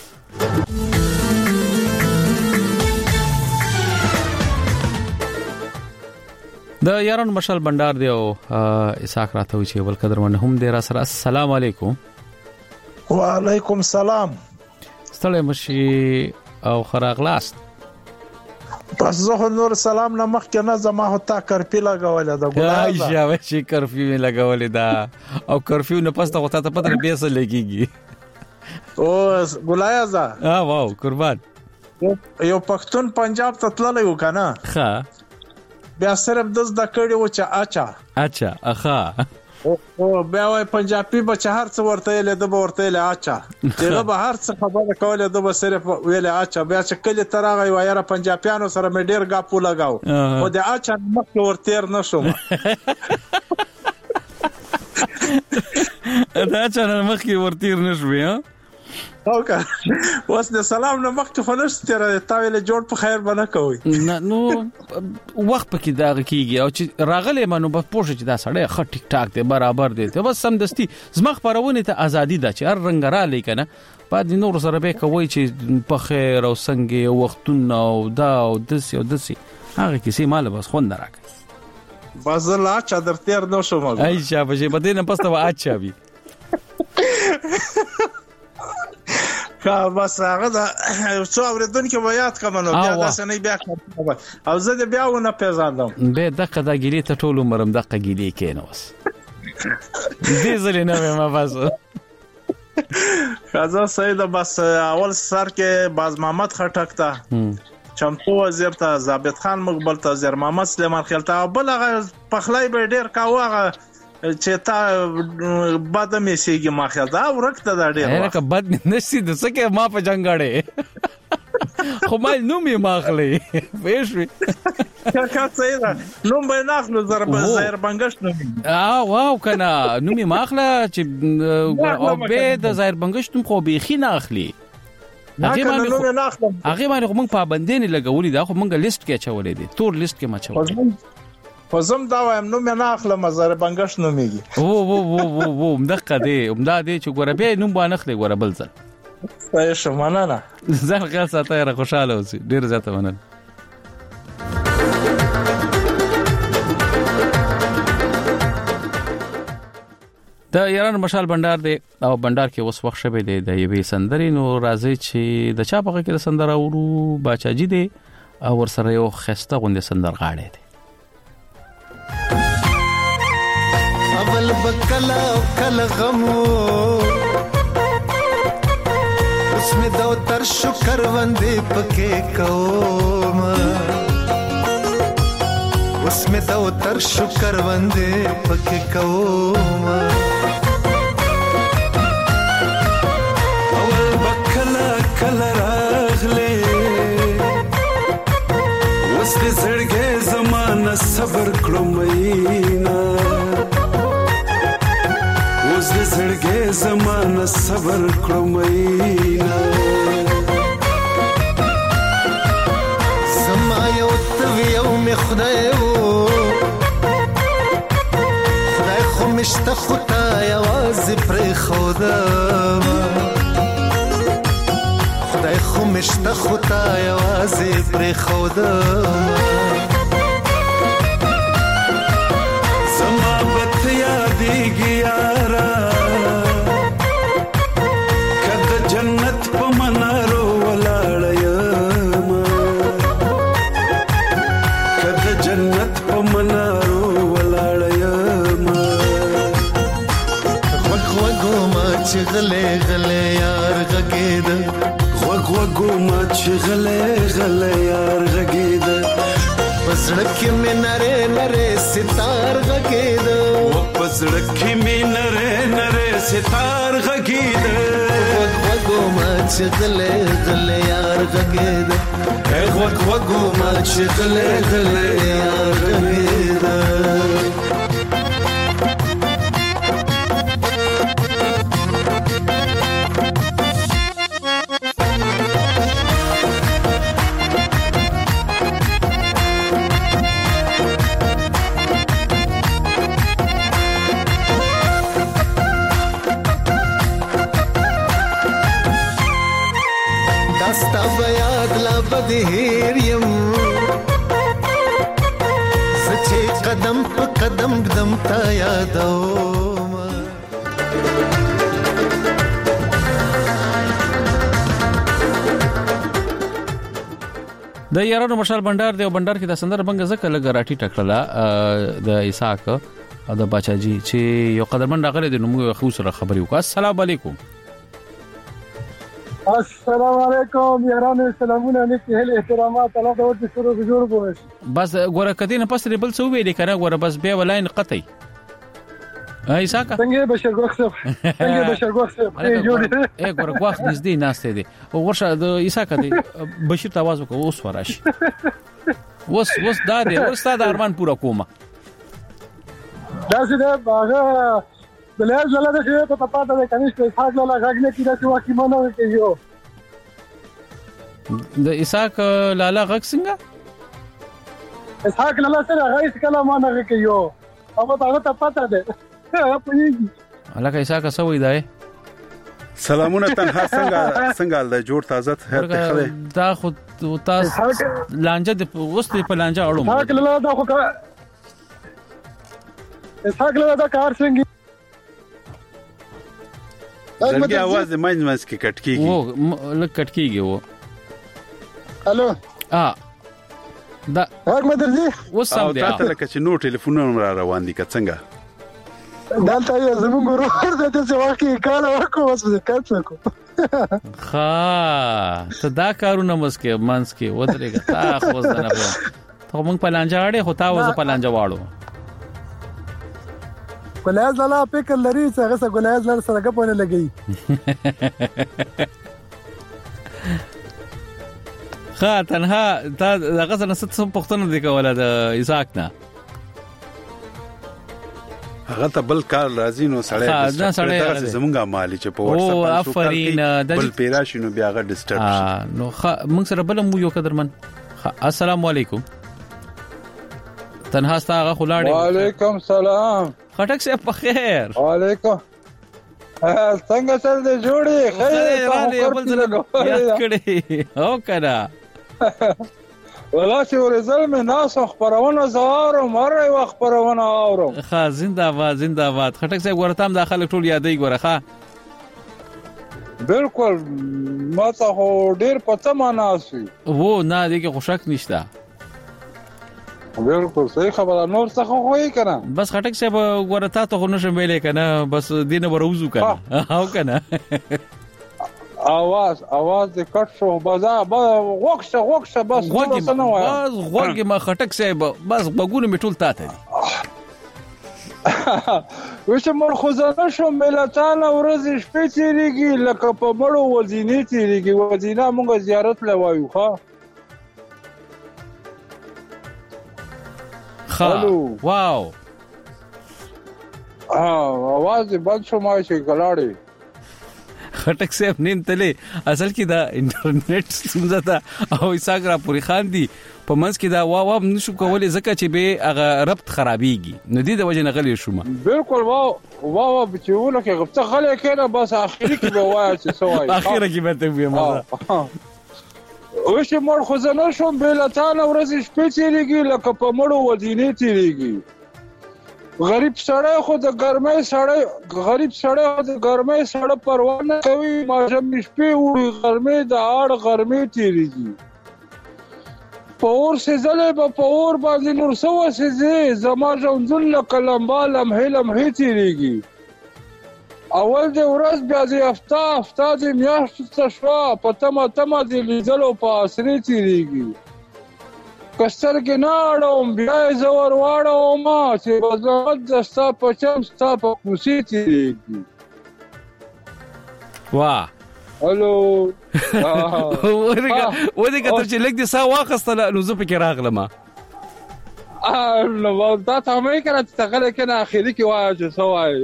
د یاران مشال بندر دی او اسحاق راته وی چې بل قدر من هم دی را سره السلام علیکم وعلیکم السلام ستړی مشي او خراغلاست پس زه نور سلام نه مخکې نه زما هوتا کرفی لګولې دا ګولای یا شي کرفی لګولې دا او کرفیو نه پسته هوتا ته پته به څه لګيږي او ګولای ځه اه واو قربان یو پښتون پنجاب ته تللی و کنه ښه بیا صرف دز د کړي و چې اچا اچا اخا او بیا وای پنجابي به هر څه ورته له د ورته له اچا چې به هر څه خبره کوله د به صرف ویل اچا بیا چې کله ترغه وایره پنجابیانو سره مې ډیر غاپو لگاو او د اچا مخ ورتیر نشوم دا اچا مخ ورتیر نشوي ها اوکه واس د سلام نه مخکې خلص تر تا ویل جوړ په خیر بنه کوي نه نو وخت پکې دا کیږي او چې راغله منو په پوښتنه چې دا سړی خټ ټیک ټاک دی برابر دی ته بس سم دستي زما خبرونه ته ازادي ده چې هر رنگ را لیکنه بعد نور سره به کوي چې په خیر او څنګه وختونه او دا او دسي او دسي هغه کیسه مال بس خوند راکړي بس لا چا درتیر نو شوم ای شابه چې بده نه پسته وا اچا وی کا بس هغه دا څو اوریدونکو بیات کومنو بیا دا سنې بیا او زه دې بیا ونه پیژاندم به دغه د ګیلی ته ټول عمرم دغه ګیلی کینوس دې زله نه ما باسو خازه سید بس اول سر کې باز محمد خټک ته چمتو وزیر ته ضابط خان مقبل ته وزیر محمد سلیمان خیل ته بل هغه پخلای به ډیر کاوه چې تا بد مې سیږي ما خیال دا ورکته دا ډیر هغه بد نشي د څه کې ما په جنگاړې خو مال نو می ماخلې پېښوي کا څه دا نو به ناخلو ضرب زهر بنگش نو اه واو کنه نو می ماخله چې او به د زهر بنگش تم خو بيخي ناخلي هغه باندې هغه باندې موږ پابندې نه لګولې دا خو موږ لیست کې چولې دي تور لیست کې ما چولې فزم دا وایم نو مې نه اخلم زره بنگش نو میږي او او او او مدقه دی مدا دی چې ګوره به نوم باندې خلې ګوره بل ځل پای شمانه نه زه خلاص ساته را خوشاله اوسې ډیر زیاته مننه د ایران مشال بندر دی او بندر کې اوس وخت شوه دی د یوې سندرې نو راځي چې د چا په کې سندره ورو باچاجي دی او ور سره یو خسته غونډه سندر غاړي دی اول بکلا کل غمو اس میں دو تر شکر وندے پکے کوم اس میں دو تر شکر وندے پکے کوم اول بکلا کل راغلے اس دے زړګې زمانہ صبر کړو مینا اوس دې زړګې زمانہ صبر کړو مینا زما یو تو یو می خدای وو خدای خو مشته خدای आवाज پر خدا خدای خو مشته خدای आवाज پر خدا زما بت یادېږي یارا کله جنت په منارو ولاړ یم چې غلې غلې یار غږېده غوږ غوږو ما چې غلې غلې یار غږېده پسړه کې مې نره نره ستار غږېده پسړه کې مې نره نره ستار غږېده غوږ غوږو ما چې غلې غلې یار غږېده غوږ غوږو ما چې غلې غلې یار غږېده دستا بیاد لا بدهیر یم سچے قدم پا قدم قدم تا یادوم د یارانو مشال بندر دی او بندر کې د سندر بنګ زکه لګ راټی ټکړه د اسحاق او د بچاجي چې یو قدرمن راغلی د نومو خو سره خبري وکړه. السلام علیکم. السلام علیکم یارانو سلامونه نیکی هل احترامات الله د ورته شروع جوړ بوش بس ګوره کدی نه پسې بل څه ویلې کنه ګوره بس بیا ولای نه قطعي ایساکا څنګه بشر ګوخصف څنګه بشر ګوخصف جوړ اے ګوره ګوخ نږدې ناشته دي او ورشه د ایساکا دی بشیر ته आवाज وکړو اوس وراشي وس وس دا دی ورستا د ارمان پورا کومه دا څه ده باغه بلای زله ده چې په پاتہ ده کنيشته اسحاق لاله غاګنه کیدا چې واکې مونږ کوي د اسحاق لاله غاګ څنګه اسحاق لاله سره غایس کله مونږ کوي او هغه ته پاتہ ده الکه اسحاق سوې دی سلامونه تنها څنګه څنګه د جوړ تازه هر ته خله دا خو تاسو لانجه د وست په لانجه اړو اسحاق لاله دا خو اسحاق لاله دا کار څنګه زنګي आवाज د ماین مس کې کټ کیږي وو لک کټ کیږي وو الو ا دا هغه مدرځي وسم دی او تاسو لکه چې نو ټلیفونونه را روان دي که څنګه دلته یې زموږ ورور دته چې واکې کال ورکو وس کټ نکو ها ته دا کارونه مسکه مانس کې ودرېګا تا خو ځنه په ته مونږ په لانجه اړې خو تا وځ په لانجه واړو ګلایز لاله فکر لري چې هغه سره ګلایز لاله سره غپونه لګي خا تنها تا هغه سره ست پختنه دی کوله د اسحاق نه هغه ته بل کار راځي نو سړی دا زمونږه مالی چې په واتس اپ باندې بل پیراشینو بیا غا ډیسټرب شي نو موږ سره بل مو یو قدرمن السلام علیکم تنها ستا هغه خلاړې وعلیکم سلام خټک صاحب په خیر وعلیکم څنګه چل دې جوړي خیر ته بل څه یاد کړی او کړه ولا چې ورزل مې ناس خبرونه زارو مره وخت خبرونه اورم ښه زنده‌باد زنده‌باد خټک صاحب ورته هم داخله ټول یادې ګوره ښه بالکل ما ته ډیر پته ماناسي وو نه دې کې خوشک نشته بالکل صحیح خبره نور څه خو وای کنه بس خټک صاحب ورته ته خو نشم ویلې کنه بس دینه وروزو کنه او کنه आवाज आवाज د کټ شو بازا غوښه غوښه بس څه نه وای بس غوږی ما خټک صاحب بس بګونه میټول تاته وشه مرخصانه شو ملتان ورځ شپې تیریږي لکه په مړو وزینې تیریږي وزینه موږ زیارت لوایو ښا هالو واو ها आवाज بند شو ما شي ګلاړي خټک صاحب نیم تله اصل کې دا انټرنیټ څنګه تا او اساګرا پوری خان دي په منځ کې دا وا وا نشو کولای زکه چې به هغه ربط خرابيږي نو دې د وجه نه غلي شوم بالکل وا وا وا چې ولکه غبطه غلي کړه بس اخري کې به وای چې سوای اخره کې به ته وې مزه وشه مړ خزانه شوم بلتان ورځ شپې تیریږي لکه په مړو ودینې تیریږي غریب سړی خو د ګرمۍ سړی غریب سړی خو د ګرمۍ سړی پروا نه کوي ما ژمی شپې وړي غرمې د اړ غرمې تیریږي په اور سېزلې به په اور باندې نور څه وسېځي زما ژوندون لکه لمبا لمحې لمحې تیریږي اول د ورځ بیا د هفته هفته د میاشتو څه شوه په تمه تمه د لیدلو په عصري تېرېږي که سترګې نه اړوم بیا یې زه ور واړوم چې بزغت د ستا په چم ستا په کوڅې تېرېږي واه هلو ودې کتر چې لږ دې ساه واخیستله نو زه پکې راغلم نو دا ته مې کنه چې تغله کنه اخیری کې وایي چې څه وایي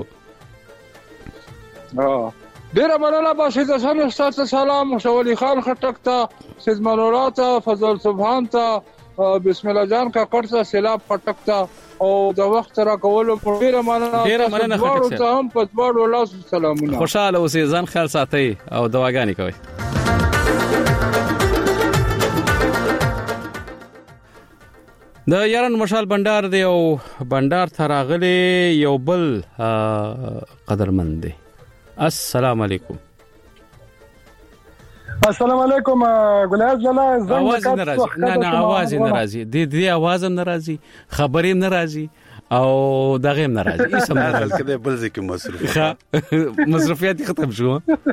ډیره مننه باشي د سن استاد سلام شولی خان خټک ته سید منولا ته فضل سبحان ته بسم الله جان کا کړه سیلاب خټک ته او د وخت را کولو ډیره مننه ډیره مننه خټک ته هم په ډوړو الله سلامونه خوشاله اوسئ ځان خیال ساتئ او دواګانې کوئ د یاران مشال بندر دی او بندر تراغلی یو بل قدرمند دی السلام علیکم السلام علیکم ګلایز لاله زنګ आवाज نه راځي نه نه आवाज نه راځي د دې आवाज هم نه راځي خبرې نه راځي او دغه هم نه راځي اسم نه راځي کله بل ځکه مصروف مصروفیت ختم شو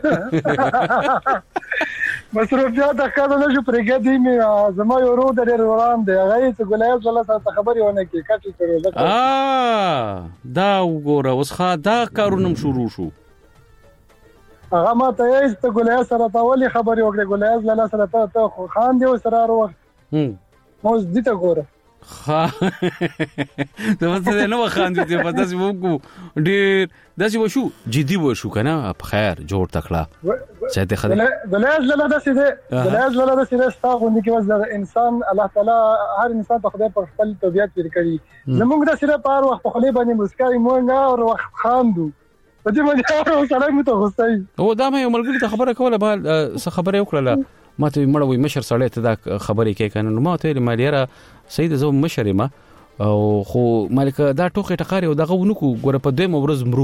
مصروفیت ختم نشو پرګه دی مې زما یو ورو د ډېر وران دی هغه ته ګلایز لاله سره خبرې ونه کې کټی کړو ا دا وګوره اوس ښه دا کارونه شروع شو هغه ما ته یې ته ګلایز سره تاولي خبرې وکړې ګلایز لاله سره ته خان دی سره ورو هم مو دې ته ګوره ها دا څه نه وخاندې په تاسو وګو ډېر داسې وشو جدي وشو کنه په خیر جوړ تکړه چې ته خدای ګلایز لاله داسې دی ګلایز لاله داسې دی ستاسو غوندې کې وځه انسان الله تعالی هر انسان په خدای په خپل طبيعت ور کړی زموږ داسې نه پار وخت په خلی باندې مسکای مونږ او وخت خاندو په دې باندې او سلام ته غوستای او دا مې ملګری ته خبره کوله به څه خبره وکړه ما ته مړ وې مشر سړی ته دا خبرې کوي کنه نو ما ته مالیره سید زو مشر ما او خو مالک دا ټوخه ټقاري او دغه ونکو ګوره په دوی مورز مرو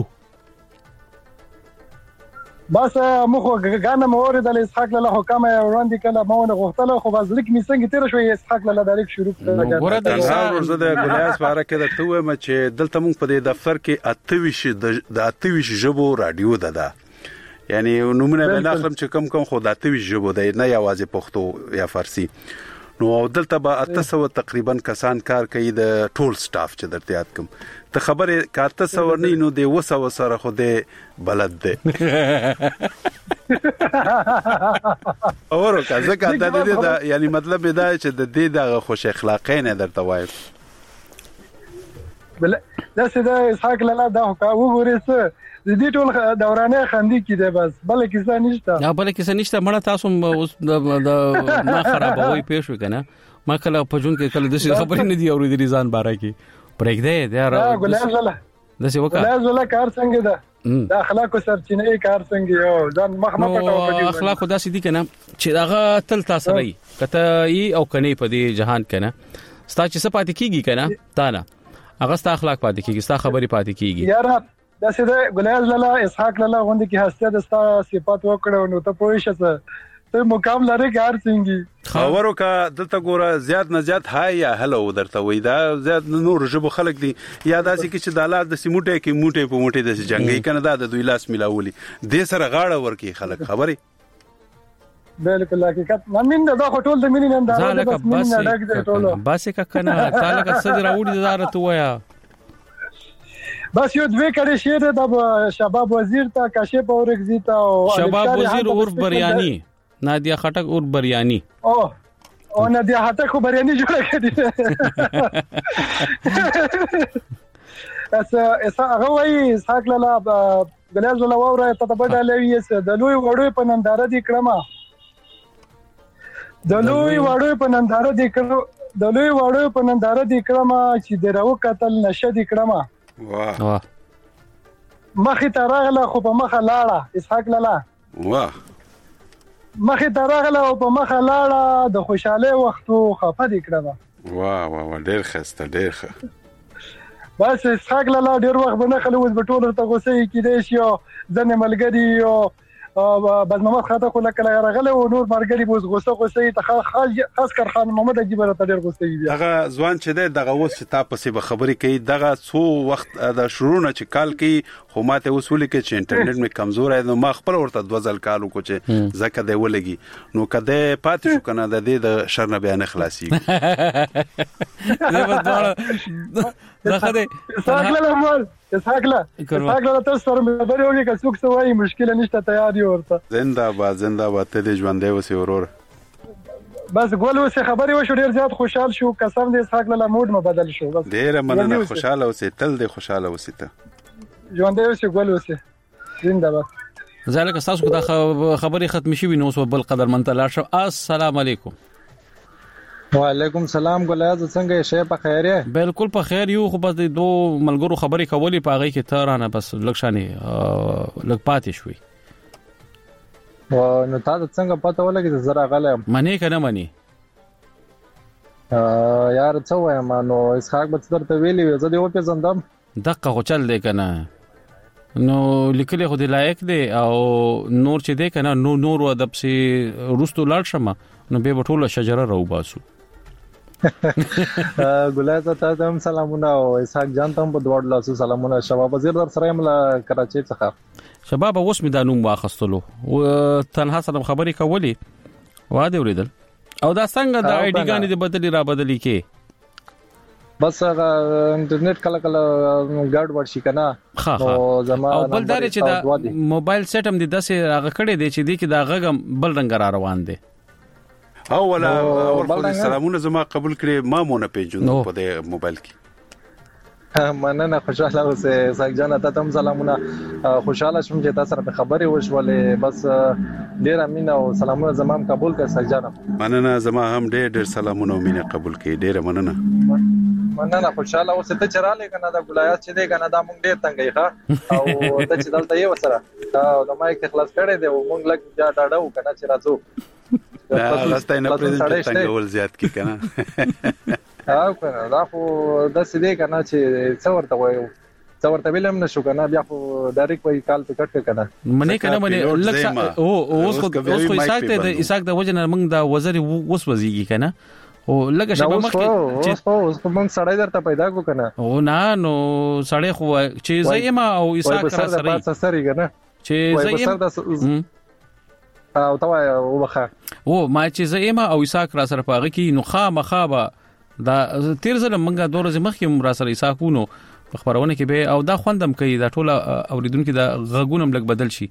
بس مخه غانه مورې د اسحاق له حکم وړاندې کله ماونه غوښتله خو باز لیک می څنګه تیر شوې اسحاق له دایرک شروع کړه ګوره د ورزه د ګلیاس باره کې د توه م چې دلته مونږ په دې دفتر کې اتويش د اتويش ژبو رادیو ده ده یعنی نمونه به ناخلم چې کم کم خو د اتويش ژبو ده نه یوازې پښتو یا فارسی نو دلته به تاسو تقریبا کسان کار کوي د ټول سټاف چې درته یاد کوم ته خبره کارته سورنی نو د وسو سره خو د بلد ده اورو که ځکه د دې دا یعنی مطلب دا چې د دې د خوش اخلاقی نه درته وایم بل دا څه د اسحاق لاله دا وګورئ څه د دې ټول دورانه خندې کې ده بس بل کیسه نشته یا بل کیسه نشته مړه تاسو اوس د ما خرابوي پېښ وکنه ما کله په جون کې کله د خبرې نه دی اورېدلې ځان باره کې پرېږده دا ګلایز لاله د څه وکړه ګلایز لاله کار څنګه ده د اخلاق سرچینه کار څنګه یو ځان مخ مخ پټاو په اخلاق داسې دي کنه چې هغه تل تاسو رہی کته ای او کني په دې جهان کنه ستا چې څه پاتې کیږي کنه تا نه هغه ستا اخلاق پاتې کیږي ستا خبري پاتې کیږي یار دا څه ده ګلایز لاله اسحاق لاله غوندي کې هسته د ستا صفات وکړو نو ته پوه شې ته مقام لري کار څنګه خبرو کا دلته ګوره زیات نه زیات هاي یا هلو درته وای دا زیات نور جبو خلک دي یا داسې کې چې د حالات د سیموټه کې موټه په موټه د جنگي کنه دا د دوی لاس ملاولي د سره غاړه ورکی خلک خبري بالکل حقیقت ممن دا ټول د مين نه دا بس مين نه ډک دی ټول بس کنه تعالی کا صدر اوډي زارت وایا بس یو دوی کړي شی د شباب وزیر ته کاشف اورګزی ته شباب وزیر اور بریانی نادیا خټک اور بریانی او او نادیا خټک خو بریانی جوړه کړي اس اس هغه وای اسحاق لاله ګلایز لاله وره ته په ډالې وي د لوی وړو په ننداره دي کړما د لوی وړو په ننداره دي کړو د لوی وړو په ننداره دي کړما چې دراو قتل نشه دي کړما واه مخې ته راغله خو په مخه لاړه اسحاق لاله واه مخې ته راغله او په مخه لاړه د خوشاله وختو خفه دي کړه واه واه ډېر خسته ډېر ښه بس اسحاق لاله ډېر وخت بنه خلوز په ټولو ته غوسه کېدې شي ځنه ملګری او باز محمد خاطر خو لکه راغله او نور مرګري بوز غوسه غوسه ته خاص کر خان محمد عجیب را تډیر غوسه دی دغه ځوان چې دی دغه اوس چې تاسو په خبرې کوي دغه څو وخت د شروع نه چې کال کې خو ماته وسول کې چې انټرنیټ می کمزور دی نو ما خپل ورته دوزل کالو کو چې زکه دی ولګي نو کده پاتې شو کنه د دې د شر نه بیان خلاصي دغه دې ساګله مال ساګله ساګله تاسو سره مې خبرې وکړې که څوک سوای مشکل نشته تیار یو ورته زنده باد زنده باد ته دې ژوندې وسی ورور بس ګول وسه خبرې وشو ډیر زیات خوشحال شو قسم دې ساګله موډ ما بدل شو بس ډیر مننه خوشاله اوسې تل دې خوشاله اوسې ته ژوندې وسه ګول وسه زنده باد زالک تاسو دا خبرې ختم شي نو سو بل قدر منتلا شو السلام علیکم وعلیکم سلام ګلایز څنګه شې په خیر یې بالکل په خیر یو خو بس دو ملګرو خبرې کولې پاغې کې تر نه بس لکشاني لګ پاتې شوې و نو تاسو څنګه پته ولګی چې زرا غلم منی کنه منی یار څه وایم نو اسحاق به درته ویلی زه دې او په زندم دقه خو چل دی کنه نو لیکل خو دی لایق دی او نور چې دی کنه نو نور ادب سي روستو لاړ شمه نو به ټوله شجره راو باسو ګلایز ته هم سلامونه او اسحاق جان ته هم په دوړ لاسو سلامونه شباب وزیر در سره مل کراچي څخه شباب اوس می د نوم واخستلو او تنها سره خبرې کولې واده وریدل او دا څنګه د آی ډی ګانې د بدلی را بدلی کې بس انټرنیټ کله کله ګډ ورشي کنه او زما او بل دار چې دا موبایل سیټ هم د داسې هغه کړي دی چې دی کې دا غږ بل رنگ را روان دی او ولا اول سلامونه زما قبول کړي ما مونږ پیژنو په دې موبایل کې مننه خوشاله اوسه ساګ جان ته تم سلامونه خوشاله شوم چې تاسو سره خبرې وشولې بس ډیر امین او سلامونه زما قبول کړه ساګ جان مننه زما هم ډیر ډیر سلامونه مینه قبول کړي ډیر مننه مننه خوشاله اوسه ته چراله کنه دا ګلایات چې دی کنه دا مونږ ډیر تنګي ښه او ته چې دلته یې وسره دا د مایک خلاص کړي دی مونږ لګ جا ډاډو کنه چې راځو دا راستای نه پریزنټ څنګه ول زیات کی کنه او کنه دا خو د سې دی کنه چې څورته وایو څورته ویلم نشو کنه بیا خو ډایرکټ وای کال په کټ کنه منه کنه منه لکه او اوس خو اوس خو اساک ته د اساک د وجنه موږ د وزر وس وزيږي کنه او لکه شپه مخکې چې اوس خو موږ سړی درته پیدا کو کنه او نه نو سړی خو چې زېما او اساک را سره سره سره کنه چې زېما او تا وبخه او ما چې زېما او اساک را سره پاغه کې نو خامخابه دا تیر زله منګه دوه ورځې مخکې را سره اساکونو خبرونه کې به او دا خوندم کوي دا ټوله اوریدونکو دا غږونم لګ بدل شي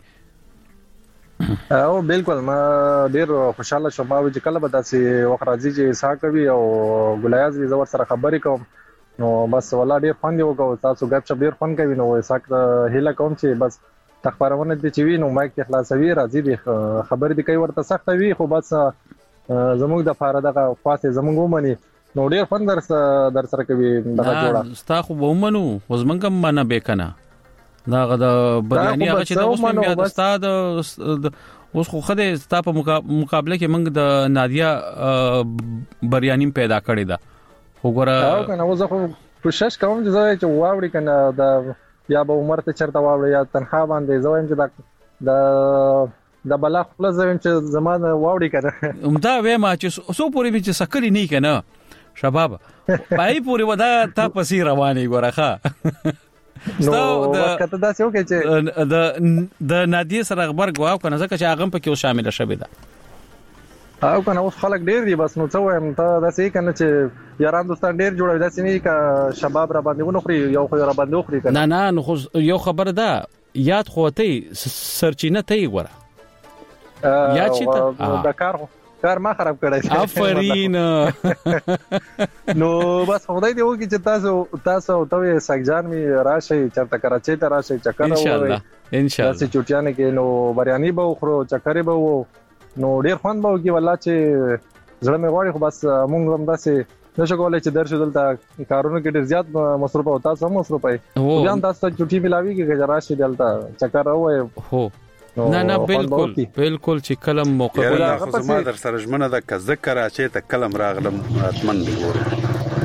او بالکل ما ډیر خوشاله شوم چې کله به تاسو وخراځي چې اساکوي او ګلایز وی زور سره خبرې کوم نو بس ولا ډیر خوند یو کو تاسو غب شپ ډیر خوند کوي نو اساک هله کوم چې بس تخبرونه دي چې وینو مایک اخلاصوي راځي دي خبرې دي کوي ورته سخت وي خو بس زموږ د فار دغه خاصه زموږ ومني نو ډیر فن در در سره کوي دغه جوړه ستا خو ومنو وزمنګم منه بیکنه دا غدا بریانی هغه چې د اوس مې یاد استاد اوس خو خدای ستا په مقابله کې موږ د نادیا بریانی پیدا کړی دا وګوره او کنه وزه خو کوشش کوم چې واوړي کنه دا یا به عمر ته چرته واوړي یا تنها باندې زویم چې دا د بلا خپل زویم چې زمانه واوړي کنه همدا وې ما چې سو پوری به چې سکلی نه کنه شباب پای پوری ودا تا پسې رواني ګورخه نو وخت دا څه وکړي چې د د نادیه سره خبر غواو کنه ځکه چې هغه په کې شامل شوه ده او کنه اوس خلک ډیر دي بس نو څه وایم ته دا څه کنه چې یاران دوستان ډیر جوړوي دا څه نه کا شباب را باندې ونخري یو خو را باندې وخري کنه نه نه نو خو یو خبر ده یاد خوته سرچینه ته وره یاد شي ته دا کار کار ما خراب کړی افرین نو بس خدای دې وکړي چې تاسو تاسو ته سګجان می راشي چرته کراچي ته راشي چکر ان شاء الله ان شاء الله تاسو چټیانه کې نو بریانی به خورو چکرې به وو نو ډیر خوند به وکي والله چې زړه مې غواړي خو بس مونږ هم داسې نشو کولای چې درشو دلته کارونه کې ډیر زیات مصروف او تاسو هم مصروف یې ځان تاسو ته چټي ملاوي کې راشي دلته چکر وای هو نه نه بالکل بالکل چې کلم موقع ولا خو ما در سره ژمنه ده که ذکر اچې ته کلم راغلم اتمن دی ګور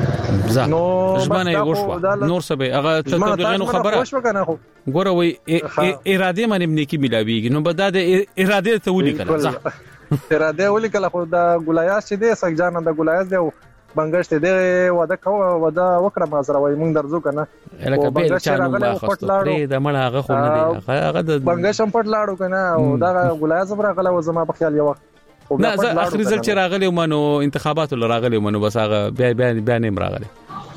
نو ژمنه یې وشوه نور څه به هغه تبلیغونو خبره ګوره وي اراده باندې نیکی ملاويږي نو بدا د اراده ته ولي کړه اراده ولي کړه خو دا ګلایاس چې د سګجان د ګلایاس دی بنگشت دی ودا کو ودا وکړه ما سره وای مونږ درځو کنه لکه به چانو ما خاصه پرې د مړه هغه خو نه دی هغه د بنگشم پټ لاړو کنه او دا ګلایاس پر غلا و زما په خیال یو وخت نه زه اخري ځل چې راغلی ومنو انتخابات ول راغلی ومنو بس هغه بیا بیا بیا نه راغلی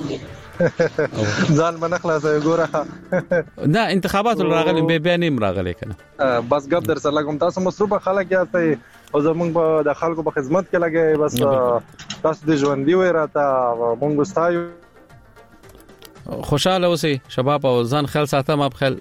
ځان من خلاص ګوره نه انتخابات ول راغلی بیا بیا نه راغلی کنه بس غب در سره کوم تاسو مصروفه خلک یاستئ او زمونږ په د خلکو په خدمت کې لګي بس تاسو د ژوند دی وراته مونږ ستایو خوشاله اوسئ شباب او ځان خیال ساتم اب خیال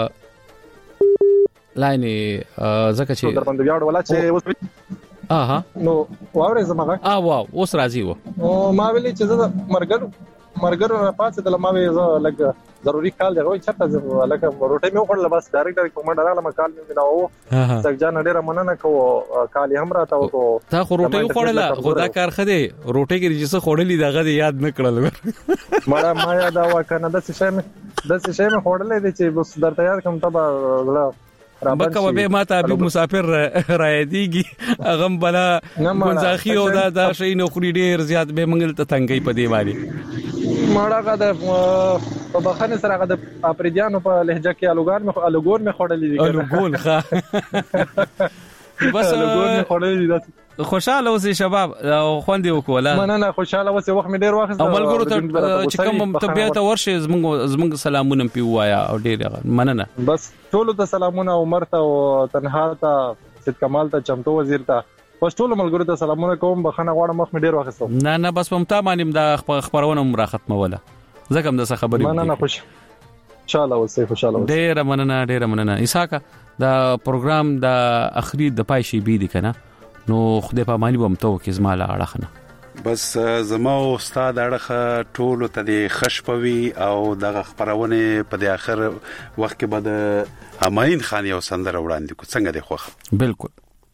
لاینه زکه چې در باندې یاد ولا چې اوس اها نو واورې زمغه اه واو اوس راځي و او ما ویلي چې زه مرګر مرګر نه پاتې د لماوي زه لګ ضروري کال دی وای چرته لکه روټي مې وخړل بس ډایرکټ ډایرکټ کومه ډاله ما کال مې نو سګجان ډېر مننه کو کال هم راته وکړو تا خو روټي وخړل خدا کار خده روټي کې چې څه خړلې دغه یاد نه کړل مړه ما یاد وا کنه د څه مې د څه مې خړلې دي چې بس درته یاد کوم تبا بکه به ما ته ابي مسافر رايديږي اغم بلا ګنځاخي او دا دا شي نو خوري ډیر زیات به منګل ته تنګي په دی باندې ماړه غد په بخنه سره غد اپریديانو په لهجه کې الوګان مخ الوګون مخ خړلې دي الوګون ښه بس الوګون مخ خړلې دي خوشاله اوسئ شباب خوندې وکولا مننه خوشاله اوسئ وخت مې ډیر واخیست او ملګرو ته چې کوم طبيعت ورشه زمونږ زمونږ سلامونه پی وایا او ډیر مننه بس ټول ته سلامونه عمر ته او تنها ته سید کمال ته چمتو وزیر ته پس ټول ملګرو ته سلامونه کوم بخنه غواړم مخ مې ډیر واخیست نه نه بس پمتا باندې دا خبرونه مر ختمه ولا زکه هم د خبرې مننه خوش ان شاء الله اوسئ خوشاله اوسئ ډیر مننه ډیر مننه اساکه دا پروګرام د اخري د پای شي بي دي کنه نو خدای په مانی بم تو کې زما لا اړخنه بس زما او استاد اړخه ټول ته د خشپوي او د خبرونه په د اخر وخت کې بعد امین خان یو سندره وړاندې کو څنګه دی خوخه بالکل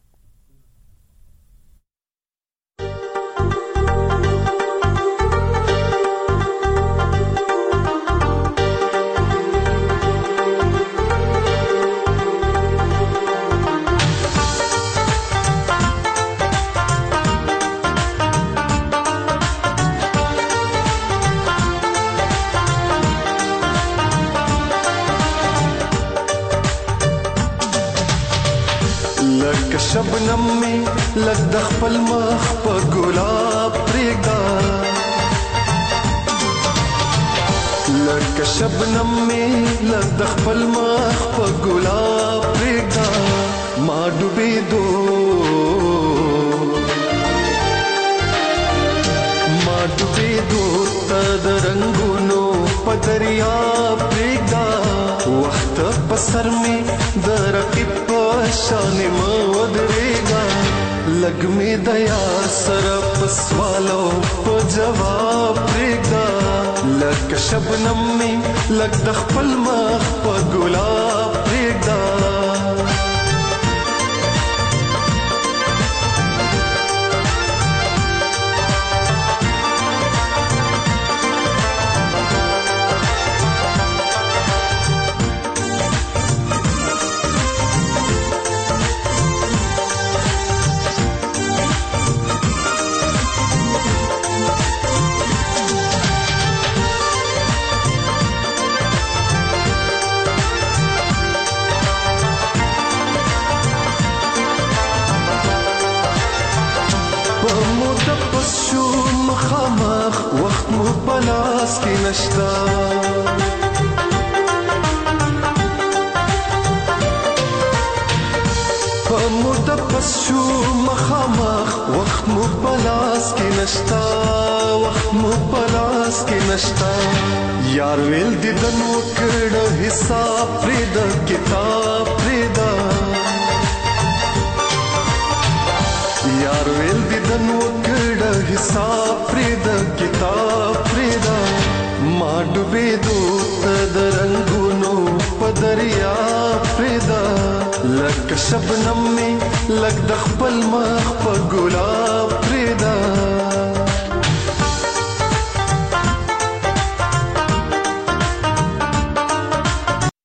شبنم می لګ د خپل مخ په ګلاب پرېږدا لګ شبنم می لګ د خپل مخ په ګلاب پرېږدا ما ډوبې دو ما ډوبې دو د رنگونو په دریا پرېږدا وخت په سر می د رقیب شان ما ودرېګا لګ می دیا سر پسوالو په جواب پرېږدا لګ شبنم می لګ د خپل مخ په ګلاب پرېږدا وخت مو پلاس کې نشتا په موده پس شو مخامخ وخت مو پلاس کې نشتا وخت مو پلاس کې نشتا یار ویل دي د نو کړه حساب پرې د کتاب پرې دا یار ویل دي د نو کړه حساب پرې د کتاب پرې دا ما ډوبې دو د رنگونو په دریا پرې دا لکه شبنم می لګ د خپل مخ په ګلاب